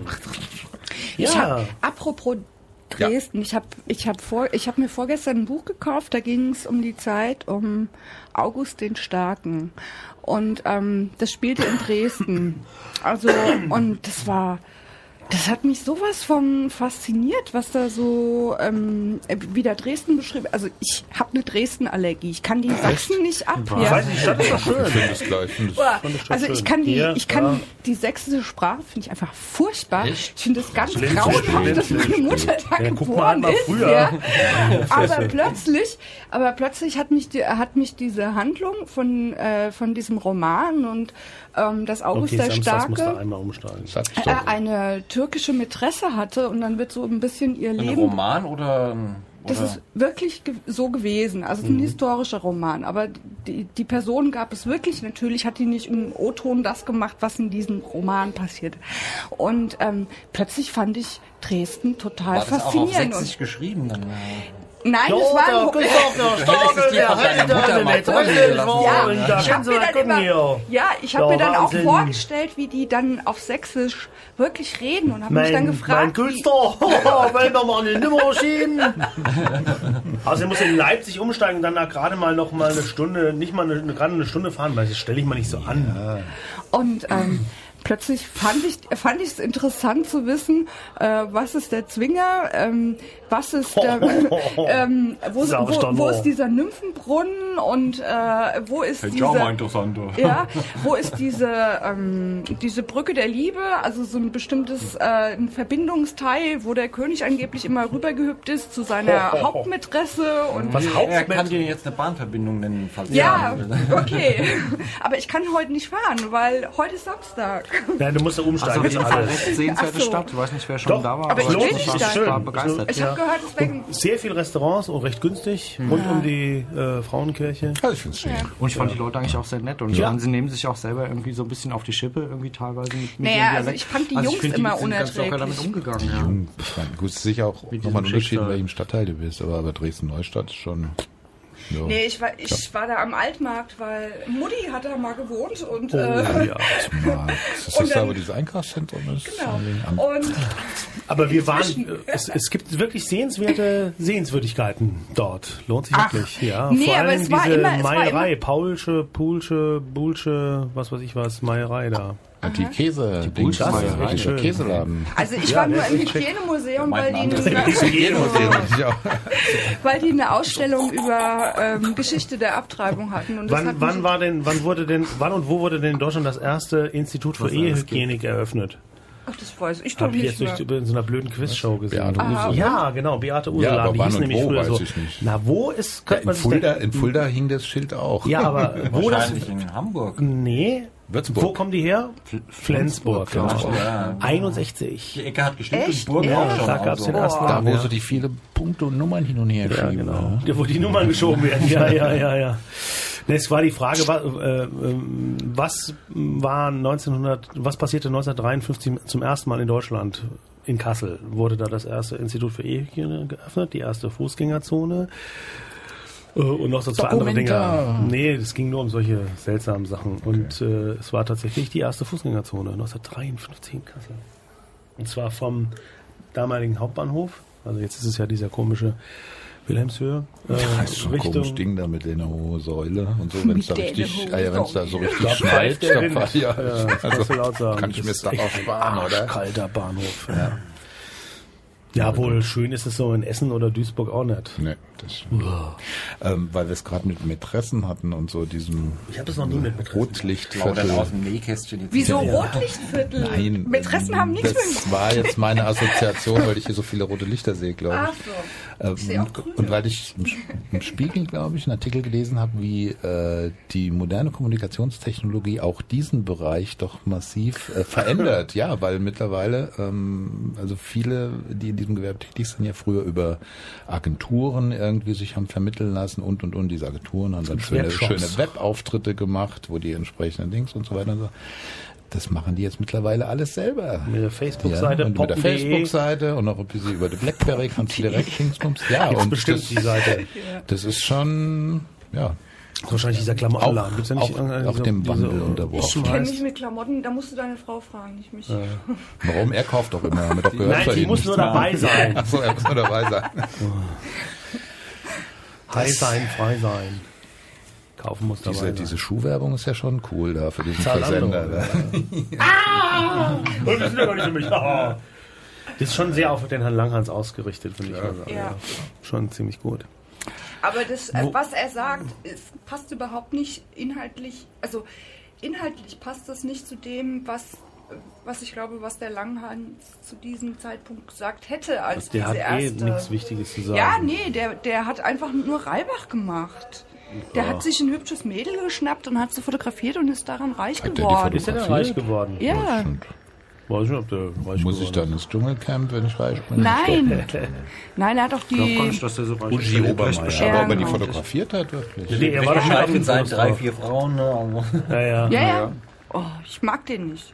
S3: Ja. Ich hab, apropos Dresden, ja. ich habe ich hab vor, ich hab mir vorgestern ein Buch gekauft, da ging es um die Zeit um August den Starken. Und ähm, das spielte in Dresden. Also, und das war... Das hat mich sowas von fasziniert, was da so ähm, wieder Dresden beschrieben. Also ich habe eine Dresden-Allergie. Ich kann die Sachsen nicht ab.
S1: Ja. Ich weiß nicht, das ist doch schön.
S2: Ich finde es gleich. Find
S3: also ich kann die,
S1: ja,
S3: ich kann
S1: ja.
S3: die sächsische Sprache finde ich einfach furchtbar.
S5: Echt?
S3: Ich finde es ganz
S1: Schlimm,
S3: grauenhaft, dass meine Mutter da
S1: ja,
S3: geboren
S1: mal
S3: ist.
S1: Früher.
S3: Ja. Aber plötzlich, aber plötzlich hat mich die, hat mich diese Handlung von äh, von diesem Roman und ähm, das August
S1: okay,
S3: der Starke
S1: einmal umsteigen.
S3: Äh, eine türkische Mätresse hatte und dann wird so ein bisschen ihr
S4: ein
S3: Leben...
S4: Ein Roman oder... oder?
S3: Das ist wirklich ge- so gewesen. Also es ist ein mhm. historischer Roman, aber die, die Person gab es wirklich. Natürlich hat die nicht im O-Ton das gemacht, was in diesem Roman passiert. Und ähm, plötzlich fand ich Dresden total
S4: War das
S3: faszinierend.
S4: Auch auf Sächsisch geschrieben dann?
S3: Nein, das war ein Ja, ich habe mir dann immer, ja, ich habe mir dann auch vorgestellt, wie die dann auf Sächsisch wirklich reden und habe mich dann gefragt,
S1: mein Künstler, wollen wir mal eine Nummer schieben? Also er muss in Leipzig umsteigen, dann da gerade mal noch mal eine Stunde, nicht mal eine, gerade eine Stunde fahren, weil das stelle ich mal nicht so an.
S3: Und ähm, plötzlich fand ich fand ich es interessant zu wissen, äh, was ist der Zwinger, ähm, was ist der, ähm, wo, wo, wo ist dieser Nymphenbrunnen und äh, wo ist
S4: hey,
S3: diese,
S4: ja, interessant.
S3: ja, wo ist diese ähm, diese Brücke der Liebe, also so ein bestimmtes äh, ein Verbindungsteil, wo der König angeblich immer rübergehüpft ist zu seiner Hauptmätresse und
S4: was er kann dir jetzt eine Bahnverbindung nennen, falls
S3: ja, okay, aber ich kann heute nicht fahren, weil heute ist Samstag.
S1: Ja, du musst da umsteigen.
S5: Also, das ist eine recht sehenswerte so. Stadt. Ich weiß nicht, wer schon
S1: Doch,
S5: da war.
S3: Aber, aber ich, ich,
S1: war,
S3: schön.
S1: war
S5: begeistert.
S3: Ich habe gehört, es wegen
S1: sehr viele Restaurants und recht günstig hm. rund um die äh, Frauenkirche.
S2: Also ich finde es schön.
S5: Ja. Und ich fand ja. die Leute eigentlich auch sehr nett. Und
S1: ja.
S5: sie nehmen sich auch selber irgendwie so ein bisschen auf die Schippe, irgendwie teilweise mit, mit
S3: naja, also ich fand die also Jungs find, immer die unerträglich.
S5: Ganz locker damit umgegangen.
S2: Ja. Jung, ich meine, gut, es ist sicher auch nochmal ein Unterschied, in welchem Stadtteil du bist, aber, aber Dresden-Neustadt ist schon...
S3: Ja. Nee, ich war, ich war da am Altmarkt, weil Mutti hat da mal gewohnt und...
S2: Oh,
S3: äh,
S2: ja, Altmarkt. Das ist da, wo dieses Einkaufszentrum ist.
S3: Genau. Und
S1: aber wir waren... Es, es gibt wirklich sehenswerte Sehenswürdigkeiten dort. Lohnt sich
S3: Ach,
S1: wirklich. Ja,
S3: nee,
S1: vor allem
S3: aber es war
S1: diese
S3: immer, es
S1: Meierei,
S3: war immer
S1: Paulsche, Pulsche, Bulsche, was weiß ich was, Meierei da.
S2: Die Käse,
S5: die Bulsche,
S2: das ist richtig schön. Käseladen.
S3: Also ich
S1: ja,
S3: war nur im Hygienemuseum, weil die, eine, weil die eine Ausstellung über ähm, Geschichte der Abtreibung hatten. Und
S1: wann, wann war denn, wann wurde denn, wann und wo wurde denn in Deutschland das erste Institut für Ehehygienik eröffnet?
S3: Ach, das weiß ich doch
S1: Hab
S3: nicht
S1: ich jetzt durch, in so einer blöden Quizshow gesehen.
S2: Beate
S3: Aha,
S1: ja, genau, Beate Ursula.
S2: Ja, aber
S1: die
S2: wann
S1: hieß
S2: und
S1: nämlich
S2: wo,
S1: früher
S2: weiß
S1: so.
S2: ich nicht.
S1: Na, wo ist...
S2: Ja, in, Fulda, in Fulda hing das Schild auch.
S1: Ja, aber wo das...
S4: Wahrscheinlich in Hamburg.
S1: Nee.
S2: Würzburg.
S1: Wo kommen die her? Flensburg, genau.
S4: Ja.
S1: einundsechzig.
S4: Die Ecke hat gestimmt
S3: Echt?
S4: und Burg
S3: Ja,
S4: auch schon.
S1: Da gab es den
S3: Oh.
S1: ersten
S2: Da,
S1: Namen,
S2: wo
S1: ja.
S2: so die viele Punkte und Nummern hin und her
S1: Ja,
S2: schieben.
S1: genau. Ja, wo die Nummern geschoben werden. Ja, ja, ja, ja. Es war die Frage, was, äh, was war neunzehnhundert, was passierte neunzehnhundertdreiundfünfzig zum ersten Mal in Deutschland? In Kassel wurde da das erste Institut für Ehehygiene geöffnet, die erste Fußgängerzone. Und noch so zwei andere Dinge. Nee, es ging nur um solche seltsamen Sachen. Okay. Und äh, es war tatsächlich die erste Fußgängerzone, neunzehnhundertdreiundfünfzig in Kassel. Und zwar vom damaligen Hauptbahnhof. Also jetzt ist es ja dieser komische Wilhelmshöhe. Äh,
S2: das ist schon ein komisches Ding da mit der hohen Säule und so, wenn es da richtig, äh, wenn es da so richtig
S1: da
S2: schneit,
S1: der
S2: dann
S1: Wind.
S2: fahr, ja,
S1: Ja, das
S2: also,
S1: kannst du laut sagen.
S2: kann ich mir
S1: Das
S2: das
S1: ist
S2: auch sparen, oder?
S1: Kalter Bahnhof. Ja. Ja, wohl schön ist es so in Essen oder Duisburg auch nicht.
S2: Nee, das stimmt. Ähm, weil wir es gerade mit Mätressen hatten und so diesem
S1: Ich habe es noch nie mit Mätressen.
S2: Rotlichtviertel.
S4: aus dem Nähkästchen. Jetzt
S3: Wieso
S4: ja.
S3: Rotlichtviertel?
S2: Nein.
S3: Mätressen haben nichts
S2: Das
S3: mit...
S2: war jetzt meine Assoziation, weil ich hier so viele rote Lichter sehe, glaube ich.
S3: Ach so. Ich sehe auch
S2: Ähm,
S3: grün.
S2: und weil ich im, im Spiegel, glaube ich, einen Artikel gelesen habe, wie äh, die moderne Kommunikationstechnologie auch diesen Bereich doch massiv äh, verändert. Ja, weil mittlerweile, ähm, also viele, die in diesem Gewerbe tätig sind, ja früher über Agenturen irgendwie sich haben vermitteln lassen und und und. Diese Agenturen haben dann schöne, schöne Webauftritte gemacht, wo die entsprechenden Links und so weiter und so. Das machen die jetzt mittlerweile alles selber.
S1: Mit der Facebook-Seite,
S2: ja, und mit der Facebook-Seite und auch ein bisschen über die Blackberry kannst du direkt Links Ja,
S1: Gibt's
S2: und
S1: bestimmt
S2: das,
S1: die Seite.
S2: das ist schon, ja.
S1: Wahrscheinlich dieser Klamottenladen.
S2: Auch,
S1: Gibt's ja nicht
S2: auch,
S1: diese,
S2: auch dem Wandel
S1: diese,
S2: unterworfen.
S3: Ich kenne mich mit Klamotten, da musst du deine Frau fragen, nicht mich.
S2: Ja. Warum? Er kauft doch immer. Haben wir doch gehört.
S1: Nein, sie muss nur dabei sein.
S2: Achso, er muss nur dabei sein.
S1: High sein, frei sein. Kaufen muss dabei
S2: diese,
S1: sein.
S2: diese Schuhwerbung ist ja schon cool da für diesen
S1: Zalando.
S2: Versender.
S1: Ja. Ah! Das ist ja gar nicht für mich. Ah. Das ist schon sehr auf den Herrn Langhans ausgerichtet, finde ich. Also,
S3: Ja.
S1: ja. Schon ziemlich gut.
S3: Aber das, äh,
S1: Wo-
S3: was er sagt, ist, passt überhaupt nicht inhaltlich, also inhaltlich passt das nicht zu dem, was, was ich glaube, was der Langhans zu diesem Zeitpunkt gesagt hätte, als
S1: Der
S3: diese
S1: hat eh
S3: erste.
S1: nichts Wichtiges zu sagen.
S3: Ja, nee, der, der hat einfach nur Reibach gemacht. Der
S1: Ja.
S3: hat sich ein hübsches Mädel geschnappt und hat sie fotografiert und ist daran reich
S2: Hat der die
S3: geworden.
S1: Ist er denn
S2: Fotografiert?
S1: reich geworden?
S3: Ja.
S2: Stimmt.
S1: Weiß nicht, ob der reich
S2: Muss ich
S1: geworden
S2: dann ins Dschungelcamp, wenn ich reich bin?
S3: Nein. Nein, er hat doch
S5: Ich glaube gar
S3: die...
S5: nicht, dass der so reich
S2: Uschi
S5: ist.
S2: Obermeier.
S5: Recht
S2: Aber
S3: Ja,
S2: ob er die
S3: genau.
S2: fotografiert hat, wirklich?
S1: ist. Nee, er war doch schon auf dem
S4: mit seinen
S1: Fotos
S4: drei,
S1: drauf.
S4: vier Frauen. Ne?
S1: Ja, ja.
S3: Ja, ja. Oh, ich mag den nicht.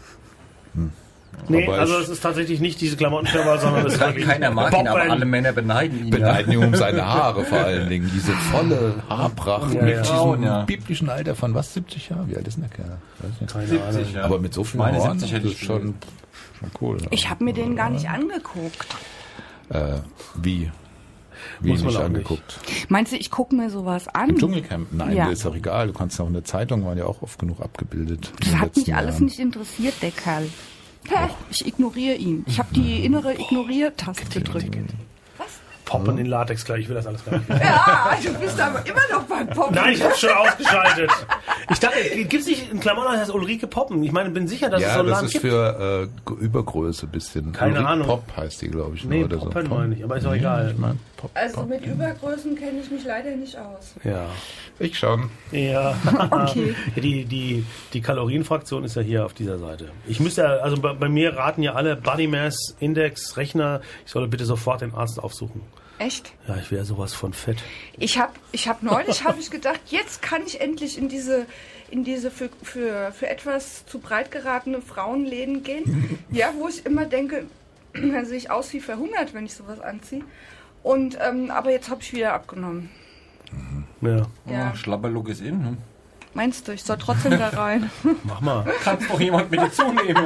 S1: Nee,
S2: Aber
S1: also
S2: ich-
S1: es ist tatsächlich nicht diese Klamottenfirma, sondern es ist wirklich
S4: Keiner mag ihn, aber
S1: Bob
S4: alle Männer beneiden ihn.
S2: Beneiden ihn um seine Haare vor allen Dingen. Diese volle Haarpracht
S1: Ja,
S2: mit
S1: ja.
S2: diesem
S4: Frauen, ja.
S2: biblischen Alter von was, siebzig Jahren? Wie alt ist denn der Kerl? Weiß nicht.
S1: Keine
S4: siebzig,
S1: Ahnung.
S4: ja.
S2: Aber mit so viel
S4: Meine
S2: Horn,
S4: siebzig
S2: das
S4: hätte
S2: ist
S4: ich
S2: schon, schon cool.
S3: Ich habe mir den gar nicht angeguckt.
S2: Äh, wie? wenig angeguckt.
S3: Meinst du, ich gucke mir sowas an?
S2: Im Dschungelcamp? Nein,
S3: ja.
S2: ist doch egal. Du kannst auch in der Zeitung, waren ja auch oft genug abgebildet.
S3: Das hat mich alles Jahren. nicht interessiert, der Kerl. Hä? Ich ignoriere ihn. Ich habe die innere Ignorier-Taste gedrückt.
S1: Poppen in Latex, klar, ich will das alles gar nicht.
S3: Ja, du bist aber immer noch beim Poppen.
S1: Nein, ich hab's schon ausgeschaltet. Ich dachte, gibt's nicht einen Klamotten, das heißt Ulrike Poppen? Ich meine, bin sicher, dass
S2: ja,
S1: es so einen
S2: Laden
S1: gibt.
S2: Ja, das ist für äh, Übergröße ein bisschen.
S1: Keine
S2: Ulrike
S1: Ahnung.
S2: Pop heißt die, glaube ich.
S1: Nee,
S2: oder
S1: Poppen
S2: so.
S1: meine ich, aber ist auch egal.
S2: Ich mein, Pop,
S3: also
S2: Pop,
S3: mit
S2: ja.
S3: Übergrößen kenne ich mich leider nicht aus.
S1: Ja.
S2: Ich schon.
S1: Ja.
S3: Okay.
S1: Die, die, die Kalorienfraktion ist ja hier auf dieser Seite. Ich müsste ja, also bei, bei mir raten ja alle Body Mass Index, Rechner, ich solle bitte sofort den Arzt aufsuchen.
S3: Echt?
S1: Ja, ich wäre sowas von fett.
S3: Ich habe ich hab neulich hab ich gedacht, jetzt kann ich endlich in diese, in diese für, für, für etwas zu breit geratene Frauenläden gehen. Ja, wo ich immer denke, dann sehe ich aus wie verhungert, wenn ich sowas anziehe. Und, ähm, aber jetzt habe ich wieder abgenommen.
S1: Ja.
S3: Ja.
S4: Oh, Schlabberlook ist in, ne?
S3: Meinst du, ich soll trotzdem da rein?
S1: Mach mal.
S4: Kannst doch jemand mit dir zunehmen.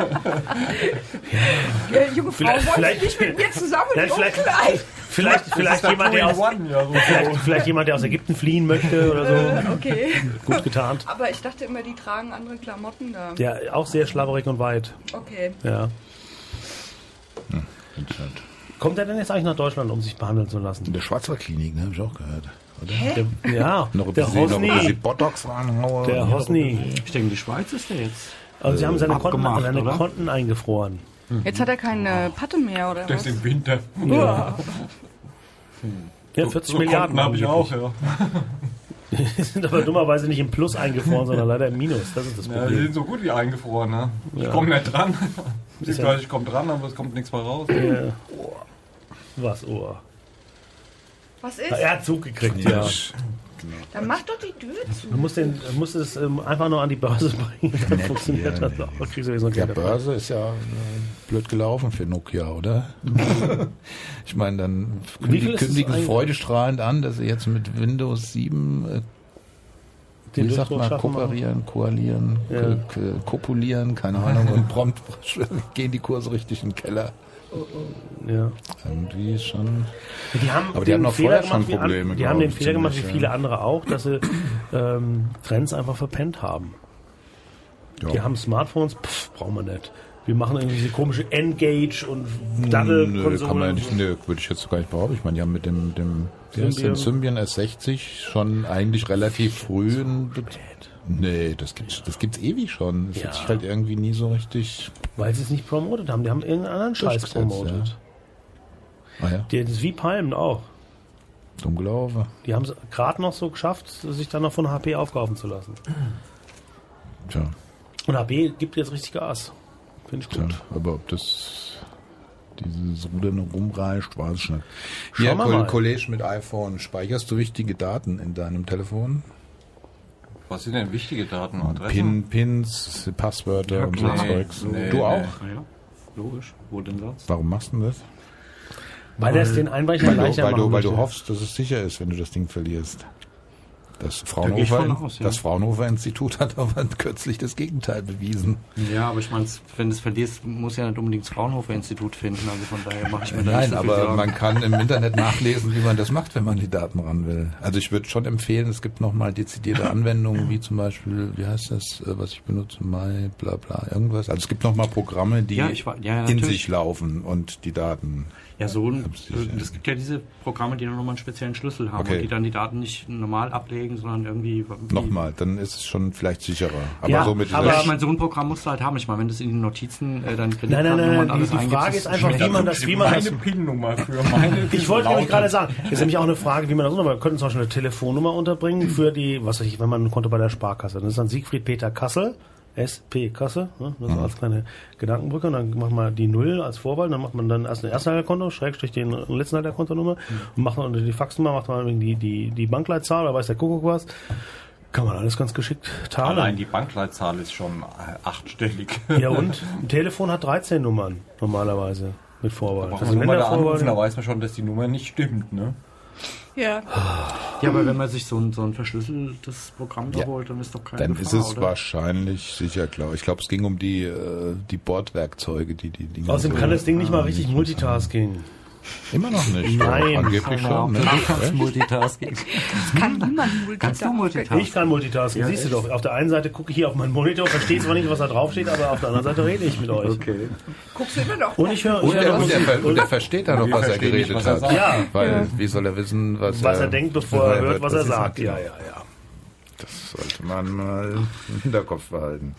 S3: Ja, junge Frau,
S1: Vielleicht-
S3: wollte nicht mit mir zusammen
S1: Nein,
S3: in
S1: vielleicht,
S3: Kleid?
S1: vielleicht, vielleicht, jemand, der aus,
S4: One, ja, so.
S1: vielleicht, vielleicht jemand, der aus Ägypten fliehen möchte oder so.
S3: Äh, okay.
S1: Gut getarnt.
S3: Aber ich dachte immer, die tragen andere Klamotten da.
S1: Ja, auch sehr schlabberig und weit.
S3: Okay.
S1: Ja.
S2: Interessant.
S1: Kommt er denn jetzt eigentlich nach Deutschland, um sich behandeln zu lassen?
S2: In der Schwarzwaldklinik, ne, habe ich auch gehört. Oder?
S3: Hä?
S1: Der, ja,
S2: Noch ein
S1: der
S2: bisschen, noch ein
S1: Hosni.
S2: bisschen Botox ranhauen.
S1: Der Hosni.
S5: Ich denke, die Schweiz ist der jetzt.
S1: Und sie haben seine, Konten,
S5: abgemacht,
S1: seine
S5: oder?
S1: Konten eingefroren.
S3: Jetzt hat er keine Patte mehr, oder
S4: Das
S3: was?
S4: ist im Winter.
S1: Ja, ja vierzig Milliarden
S4: habe ich auch, ja.
S1: Die sind aber dummerweise nicht im Plus eingefroren, sondern leider im Minus. Das ist das
S4: Ja, die
S1: Problem.
S4: sind so gut wie eingefroren, ne? Ich
S1: Ja.
S4: komme nicht dran.
S1: ja-
S4: Beziehungsweise ich komme dran, aber es kommt nichts mehr raus.
S1: Ja. Was, oh.
S3: Was ist?
S1: Er hat Zug gekriegt, ja.
S3: Dann mach doch die Tür zu.
S1: Du musst, den, du musst es ähm, einfach nur an die Börse bringen, dann
S2: Nett,
S1: funktioniert
S2: ja,
S1: das
S2: nee.
S1: auch. Dann kriegst du so
S2: Ja,
S1: Geld dafür.
S2: Börse ist ja äh, blöd gelaufen für Nokia, oder? Ich meine, dann
S1: Wie viel
S2: kündigen,
S1: ist es
S2: kündigen sie
S1: eigentlich?
S2: freudestrahlend an, dass sie jetzt mit Windows sieben, äh,
S1: Den
S2: wie sagt
S1: Durchbruch
S2: man,
S1: schaffen
S2: kooperieren, koalieren,
S1: Ja.
S2: ko- ko- kopulieren, keine Ahnung, und prompt gehen die Kurse richtig in den Keller.
S1: Ja.
S2: Irgendwie ist schon...
S1: Die haben
S2: Aber die
S1: den
S2: hatten auch
S1: Fehler
S2: vorher schon
S1: gemacht, wie an-
S2: Probleme,
S1: Die haben
S2: glaub
S1: den
S2: ich,
S1: Fehler gemacht, wie
S2: ziemlich,
S1: viele
S2: ja.
S1: andere auch, dass sie ähm, Trends einfach verpennt haben.
S2: Ja.
S1: Die haben Smartphones, pff, brauchen wir nicht. Wir machen irgendwie diese komische Engage und
S2: Nö,
S1: Daddel-Konsole.
S2: kann man ja nicht, nö, würde ich jetzt gar nicht behaupten. Ich meine, die haben mit dem, dem wie heißt
S1: Symbian.
S2: denn, Symbian S sechzig schon eigentlich relativ früh ein... Nee, das gibt's, das gibt's ewig schon. Das
S1: Ja.
S2: hat sich halt irgendwie nie so richtig...
S1: Weil sie es nicht promotet haben. Die haben irgendeinen anderen Scheiß
S2: Durchgesetzt,
S1: promotet.
S2: Ah ja,
S1: Die, das ist wie Palmen auch.
S2: dumm gelaufen.
S1: Die haben es gerade noch so geschafft, sich dann noch von H P aufkaufen zu lassen.
S2: Tja,
S1: Und H P gibt jetzt richtig Gas. Finde ich
S2: tja,
S1: gut.
S2: aber ob das dieses Rudern rumreicht, weiß ich nicht.
S1: Schauen
S2: Hier,
S1: wir
S2: Ko-
S1: mal.
S2: Kollege mit iPhone, speicherst du wichtige Daten in deinem Telefon?
S4: Was sind denn wichtige Daten? Adressen?
S2: Pin, Pins, Passwörter
S5: Ja,
S2: und so
S5: klar.
S2: Zeugs.
S4: Nee,
S2: du
S4: nee.
S2: auch?
S5: Ah ja, logisch. Wo denn sonst?
S2: Warum machst du denn das?
S1: Weil er es den Einbrecher
S2: Weil, du,
S1: leichter
S2: weil,
S1: machen
S2: du, weil du
S1: möchte.
S2: hoffst, dass es sicher ist, wenn du das Ding verlierst. Das
S5: gehe ich von
S2: Fraunhofer,
S5: aus, ja.
S2: das Fraunhofer Institut hat aber kürzlich das Gegenteil bewiesen.
S5: Ja, aber ich meine, wenn du es verlierst, muss ja nicht unbedingt das Fraunhofer-Institut finden. Also von daher mache ich mir da
S2: Nein,
S5: nicht so viel
S2: aber
S5: Sorgen.
S2: man kann im Internet nachlesen, wie man das macht, wenn man die Daten ran will. Also ich würde schon empfehlen, es gibt nochmal dezidierte Anwendungen, wie zum Beispiel, wie heißt das, äh, was ich benutze, Mai, bla bla, irgendwas. Also es gibt nochmal Programme, die
S5: Ja, ich war- ja, ja,
S2: in
S5: natürlich.
S2: sich laufen und die Daten.
S5: Ja, so ein,
S2: Sicher.
S5: es gibt ja diese Programme, die nochmal einen speziellen Schlüssel haben
S2: Okay.
S5: und die dann die Daten nicht normal ablegen, sondern irgendwie... wie-
S2: Nochmal, dann ist es schon vielleicht sicherer. Aber
S1: Ja,
S2: so mit dieser
S1: aber-
S5: Ja, ich meine, so ein Programm musst du halt haben. Ich meine, wenn das in den Notizen äh, deine
S1: Nein, nein,
S5: Kreditkartennummer
S1: nein,
S5: und
S1: die,
S5: alles
S1: die
S5: eingibst,
S1: Frage ist einfach,
S5: schlecht.
S1: wie man das, wie man das...
S4: Meine PIN-Nummer für meine
S1: Ich wollte nämlich
S4: lautet.
S1: gerade sagen, das ist nämlich auch eine Frage, wie man das unterbringt. Wir könnten zum Beispiel eine Telefonnummer unterbringen für die, was weiß ich, wenn man ein Konto bei der Sparkasse. Das ist dann Siegfried Peter Kassel, S P Kasse, ne? Das ist als kleine Gedankenbrücke. Und dann macht man die Null als Vorwahl, dann macht man dann erst ein Ersthalterkonto, Schrägstrich den letzten Halterkontonummer und macht man unter die Faxnummer, macht man die, die, die Bankleitzahl, oder weiß der Kuckuck was. Kann man alles ganz geschickt
S4: Allein
S1: teilen.
S4: die Bankleitzahl ist schon äh, achtstellig.
S1: Ja, und ein Telefon hat dreizehn Nummern normalerweise mit Vorwahl.
S4: Da
S1: Das
S4: muss
S1: ist
S4: man mal da anrufen, da
S1: Ländervorwahl.
S4: weiß man schon, dass die Nummer nicht stimmt, ne?
S3: Ja.
S5: Ja, aber wenn man sich so ein, so ein verschlüsseltes Programm da
S2: Ja.
S5: holt, dann ist doch keine
S2: Dann
S5: Gefahr,
S2: ist es
S5: oder?
S2: wahrscheinlich sicher klar. Ich glaube, es ging um die, äh, die Bordwerkzeuge, die die Dinge.
S1: Außerdem
S2: so-
S1: kann das Ding nicht mal
S2: Ah,
S1: richtig
S2: nicht
S1: Multitasking.
S2: Immer noch nicht.
S1: Nein.
S2: Angeblich schon. Ne?
S5: Du kannst Multitasking.
S3: Das kann niemand multitasken.
S5: Kannst du multitasken?
S1: Ich kann Multitasking,
S5: Ja,
S1: siehst du
S5: echt?
S1: doch. Auf der einen Seite gucke ich hier auf meinen Monitor, verstehe zwar nicht, was da drauf steht, aber auf der anderen Seite rede ich mit euch.
S5: Okay.
S3: Guckst du immer noch?
S1: Und ich höre
S2: Und
S1: hör
S2: der,
S1: noch
S2: und, der,
S1: Musik.
S2: ver- und der versteht dann noch,
S4: Wir
S2: was er
S4: verstehen nicht,
S2: geredet
S4: was er
S2: hat.
S4: sagt.
S1: Ja.
S2: Weil, wie soll er wissen, was,
S1: Was
S2: er,
S1: er denkt, bevor er hört, was er
S2: ich
S1: sagt.
S2: sag.
S1: Ja, ja, ja.
S2: Das sollte man mal im Hinterkopf behalten.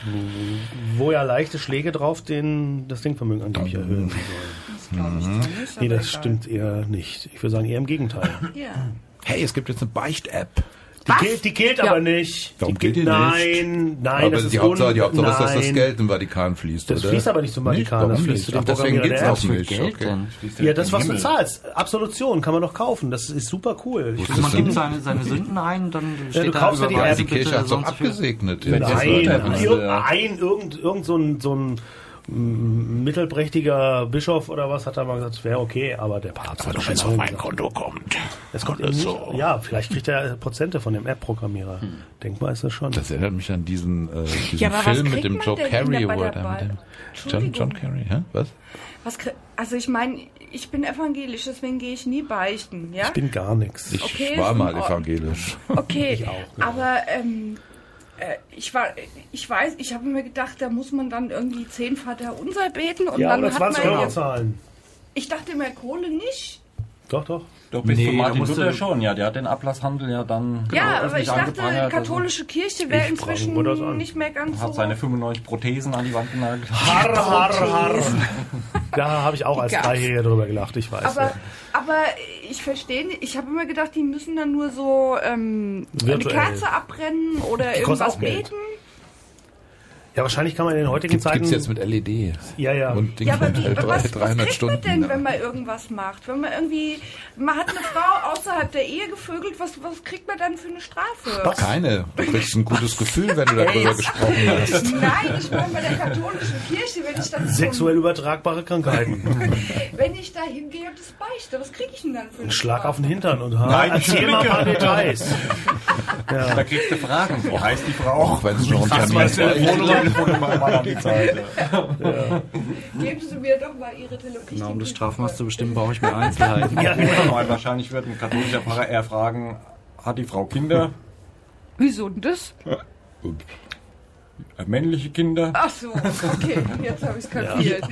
S1: Wo ja leichte Schläge drauf den, das Denkvermögen angeblich erhöhen sollen.
S3: Das glaube ich zwar nicht,
S1: Nee,
S3: aber
S1: das
S3: egal.
S1: stimmt eher nicht. Ich würde sagen eher im Gegenteil.
S3: Ja.
S2: Hey, es gibt jetzt eine Beicht-App.
S1: Die killt, die killt
S3: Ja.
S1: aber nicht.
S2: Warum
S1: die
S2: killt die
S1: Nein, nein,
S2: Aber
S1: das ist
S2: die Hauptsache, die
S1: un-
S2: Hauptsache ist, dass das
S1: nein.
S2: Geld im Vatikan fließt,
S1: Das
S2: oder?
S1: fließt aber nicht zum Vatikan, das
S2: Warum
S1: fließt
S2: nicht?
S1: zu dem
S2: Ach, deswegen
S1: Programmierer
S2: geht's
S1: der
S2: auch
S1: App.
S5: Für
S2: nicht.
S5: Geld
S2: Okay.
S5: denn?
S1: Ja, das, was du
S4: Himmel.
S1: zahlst. Absolution kann man doch kaufen. Das ist super cool. Ich
S2: Wo
S1: finde,
S2: ist
S5: Man
S2: das
S5: gibt
S2: denn?
S5: seine, seine Sünden ein, dann steht
S1: du
S5: da
S1: kaufst ja die
S5: überweisen
S2: Die
S5: bitte
S2: Kirche hat
S5: so
S2: doch
S5: und so viel.
S2: abgesegnet.
S1: Nein,
S4: Nein,
S1: irgendein, irgend, irgend so ein, so ein mm, mittelprächtiger Bischof oder was hat da mal gesagt, es wäre okay, aber der Papst hat doch schon auf mein Konto kommt. Das kommt eben nicht. Ja, vielleicht kriegt er Prozente von dem App-Programmierer. Denkbar ist das schon.
S2: Das erinnert mich an diesen, äh, diesen
S3: Ja, aber was
S2: Film mit
S3: kriegt
S2: dem
S3: man
S2: Joe
S3: denn
S2: Carey,
S3: in der-
S2: wo
S3: bei
S2: er
S3: der
S2: da mit dem
S3: Wahl?
S2: John, John
S3: Entschuldigung.
S2: Carey, hä? Was?
S3: Was krieg, also ich meine, ich bin evangelisch, deswegen gehe ich nie beichten, ja?
S1: Ich bin gar nichts.
S2: Ich
S3: Okay,
S2: war
S3: ist
S2: mal
S3: in Ordnung.
S2: evangelisch.
S3: Okay,
S1: Ich auch, ja.
S3: aber ähm, äh, ich war, ich weiß, ich habe mir gedacht, da muss man dann irgendwie zehn Vater unser beten und
S1: Ja,
S3: dann
S1: oder
S3: hat
S1: zwanzig
S3: man
S1: Euro
S3: ja,
S1: zahlen.
S3: ich dachte immer Kohle nicht.
S1: Doch, doch.
S4: Doch, bis
S5: Nee,
S4: zu
S5: da
S4: Martin
S5: musst
S4: Luther
S5: du-
S4: schon, ja. Der hat den Ablasshandel ja dann
S3: Ja, aber
S4: öffentlich
S3: ich dachte,
S4: angeprangert.
S3: die katholische Kirche wäre
S1: Ich
S3: inzwischen
S1: prangere das an.
S3: nicht mehr ganz
S4: Also, hat
S3: so.
S4: seine fünfundneunzig Prothesen an die Wand genagelt.
S1: Har, har, har. Da habe ich auch als
S3: Gab's.
S1: Dreijähriger drüber gelacht, ich weiß.
S3: Aber,
S1: ja.
S3: aber ich verstehe nicht, ich habe immer gedacht, die müssen dann nur so ähm, eine
S1: Virtuell.
S3: Kerze abbrennen oder
S1: Die kostet
S3: irgendwas
S1: auch Geld.
S3: beten.
S1: Ja, wahrscheinlich kann man in den heutigen
S2: Gibt,
S1: Zeiten...
S2: gibt's jetzt mit L E D.
S1: Ja, ja.
S2: Und Ding
S3: Ja, aber
S2: halt
S3: wie,
S2: drei-
S3: was, was
S2: dreihundert
S3: kriegt
S2: Stunden.
S3: man denn, wenn man irgendwas macht? Wenn man irgendwie, man hat eine Frau außerhalb der Ehe gevögelt, was, was kriegt man dann für eine Strafe?
S2: Keine. Du kriegst ein gutes Gefühl, wenn du darüber gesprochen hast.
S3: Nein, ich meine bei der katholischen Kirche, wenn ich dann
S1: Sexuell übertragbare Krankheiten.
S3: wenn ich da hingehe und das beichte, was kriege ich denn dann für eine
S1: Ein Schlag
S3: Strafe?
S1: auf den Hintern und ha,
S4: Nein,
S1: erzähl mal ein paar Details.
S4: Da kriegst du Fragen. Wie heißt die Frau?
S2: Auch wenn es noch ein Termin
S1: mal
S2: ist.
S4: Telefonnummer mal an die Seite.
S3: Geben Sie mir doch mal Ihre Telefon.
S5: Genau, um das Strafmaß zu bestimmen, brauche ich mir Einzelheiten.
S1: Ja, genau.
S4: Weil wahrscheinlich wird ein katholischer Pfarrer eher fragen, hat die Frau Kinder?
S3: Wieso denn das?
S4: Äh, Männliche Kinder?
S3: Ach so, okay, jetzt habe ich es kapiert.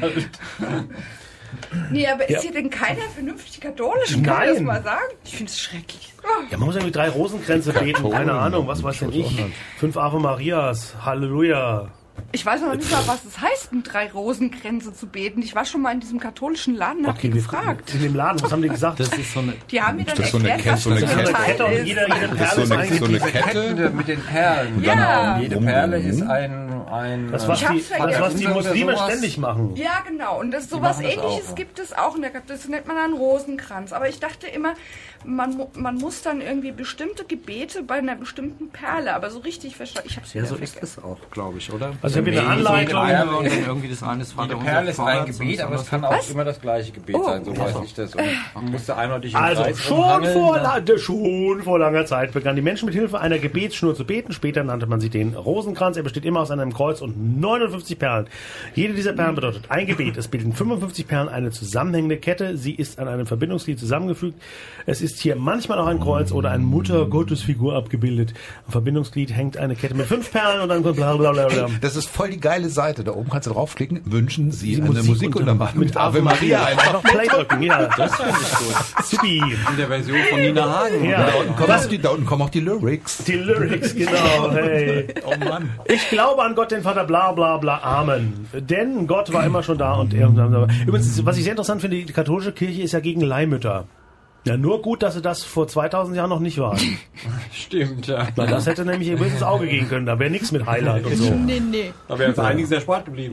S3: Nee, aber ist
S1: Ja.
S3: hier denn keiner vernünftig katholisch? Kann ich das
S1: Nein.
S3: mal sagen? Ich finde es schrecklich.
S1: Ja, man muss ja mit drei Rosenkränze beten, keine Ahnung, was weiß denn ich. Fünf Ave Marias, Halleluja.
S3: Ich weiß noch nicht mal, was es heißt, mit drei Rosenkränze zu beten. Ich war schon mal in diesem katholischen Laden, hab die
S1: wir-
S3: gefragt.
S1: In dem Laden, was haben die gesagt?
S5: Das ist so eine.
S3: Die haben mir dann
S2: das so eine
S3: erklärt,
S2: Kette-
S3: was
S2: so
S3: das
S2: eine
S3: für
S2: Kette?
S3: ein
S1: Kette und
S3: Teil ist.
S1: jeder, jede
S2: Das
S1: Perle
S2: ist so
S1: ist
S2: eine, so eine
S1: eingegliedert.
S2: Kette.
S4: Mit den Perlen.
S3: Ja.
S4: Genau. Jede Perle ist ein... ein
S1: Das, was
S3: Ich
S1: die,
S3: hab's
S1: das,
S3: vergessen.
S1: was die
S4: Oder
S1: Muslime
S4: sowas.
S1: ständig machen.
S3: Ja, genau. Und das sowas
S4: machen das
S3: ähnliches
S4: auch.
S3: gibt es auch. in der- Das nennt man dann Rosenkranz. Aber ich dachte immer, man, mu- man muss dann irgendwie bestimmte Gebete bei einer bestimmten Perle. Aber so richtig verstanden. Ich hab's
S5: Ja,
S3: wieder
S5: so ist
S3: vergessen.
S5: es auch, glaube ich, oder?
S1: Also ich habe eine
S4: Nee, so
S1: Anleitung.
S4: eine
S5: Eine und dann irgendwie das eine ist Vater
S4: Jede
S5: unser
S4: Perle ist ein
S5: Vater,
S4: Gebet,
S5: und
S4: aber es
S5: das
S4: kann
S5: andere-
S4: auch immer das gleiche Gebet
S3: Oh.
S4: sein, so weiß ich das. Und man musste einmal durch den
S1: Also
S4: Kreis
S1: schon
S4: rumhangeln,
S1: vor,
S4: dann-
S1: la- schon vor langer Zeit begannen die Menschen mit Hilfe einer Gebetsschnur zu beten. Später nannte man sie den Rosenkranz. Er besteht immer aus einem Kreuz und neunundfünfzig Perlen. Jede dieser Perlen bedeutet ein Gebet. Es bilden fünfundfünfzig Perlen eine zusammenhängende Kette. Sie ist an einem Verbindungsglied zusammengefügt. Es ist hier manchmal auch ein Kreuz oder eine Mutter-Gottesfigur abgebildet. Am Verbindungsglied hängt eine Kette mit fünf Perlen und dann kommt bla bla bla bla.
S2: Das ist voll die geile Seite. Da oben kannst du draufklicken. Wünschen Sie
S1: Die
S2: eine
S1: Musik
S2: Musikuntermalung
S1: mit Ave Maria. Einfach noch Play drücken. Ja, das finde ich gut. Supi.
S4: in der Version von Nina Hagen.
S1: Ja.
S2: Da unten kommen, auch die, da unten kommen auch die Lyrics.
S1: Die Lyrics, genau. Hey.
S2: Oh Mann.
S1: Ich glaube an Gott, den Vater, bla bla bla, Amen. Denn Gott war immer schon da und er. Übrigens, was ich sehr interessant finde, die katholische Kirche ist ja gegen Leihmütter. Ja, nur gut, dass sie das vor zweitausend Jahren noch nicht waren.
S4: Stimmt, ja.
S1: Weil das hätte nämlich übrigens ins Auge gehen können. Da wäre nichts mit Heiland und so.
S3: Nee, nee.
S4: Da wäre uns einiges erspart geblieben.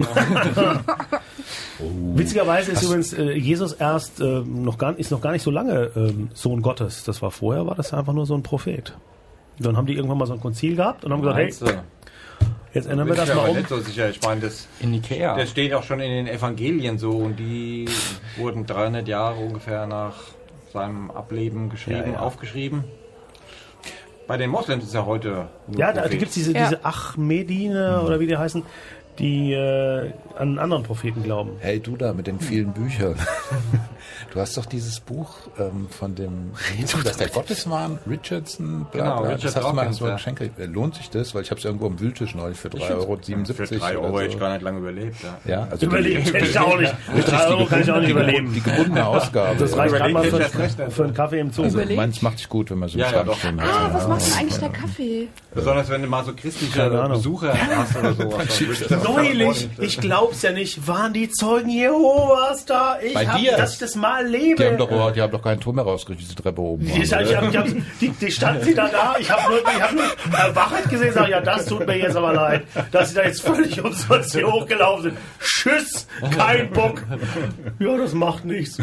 S1: Witzigerweise ist übrigens äh, Jesus erst äh, noch gar, ist noch gar nicht so lange ähm, Sohn Gottes. Das war vorher, war das einfach nur so ein Prophet. Dann haben die irgendwann mal so ein Konzil gehabt und haben gesagt, hey,
S4: Meinst du?
S1: jetzt ändern wir
S4: Bin ich
S1: das mal
S4: aber
S1: um.
S4: nicht so sicher. Ich meine, das,
S5: In Ikea.
S4: das steht auch schon in den Evangelien so und die wurden dreihundert Jahre ungefähr nach seinem Ableben geschrieben,
S1: Ja, ja.
S4: aufgeschrieben. Bei den Moslems ist ja heute nur
S1: Ja, da, da
S4: Prophet.
S1: gibt es diese,
S3: Ja.
S1: diese Achmedine oder wie die heißen, die äh, an einen anderen Propheten glauben.
S2: Hey, du da mit den vielen Büchern. Du hast doch dieses Buch ähm, von dem, wie hieß das, der Gottesmann, Richardson, bla,
S4: Genau,
S2: bla.
S4: Richard
S2: Das hast du mal
S4: Dawkins,
S2: so ein
S4: ja.
S2: Geschenk gekriegt. Lohnt sich das? Weil ich habe es irgendwo am Wühltisch neulich für drei Euro siebenundsiebzig.
S4: Für drei Euro
S2: oder
S4: hätte ich
S2: so.
S4: gar nicht lange überlebt. Ja.
S2: Ja, also
S1: Überleben kann ich auch nicht. Mit drei Euro kann ich auch nicht überleben.
S2: Die gebundene Ausgabe.
S1: Das reicht gerade mal
S4: Überlegt
S1: für,
S4: hätte ich das
S1: für einen Kaffee im Zoo.
S2: Also
S3: Überlegt?
S2: meins macht sich gut, wenn man so einen
S4: Ja, ja,
S2: Schrank
S4: doch.
S2: stehen hat.
S3: Ah, was
S2: Ja.
S3: macht denn eigentlich der Kaffee?
S4: Besonders wenn du mal so christliche
S1: Keine Ahnung.
S4: Besucher hast oder sowas.
S1: Neulich, ich glaub's ja nicht, waren die Zeugen Jehovas da? Ich
S2: Bei
S1: hab,
S2: dir?
S1: dass ich das mal lebe.
S2: Die haben doch, die haben doch keinen Ton mehr rausgekriegt, diese Treppe oben.
S1: Ich, hab, ich hab, ich hab, die, die standen sie da da, ich habe nur, ich hab nur erwacht gesehen, sag ja, das tut mir jetzt aber leid, dass sie da jetzt völlig umsonst hier hochgelaufen sind. Tschüss, kein Bock. Ja, das macht nichts.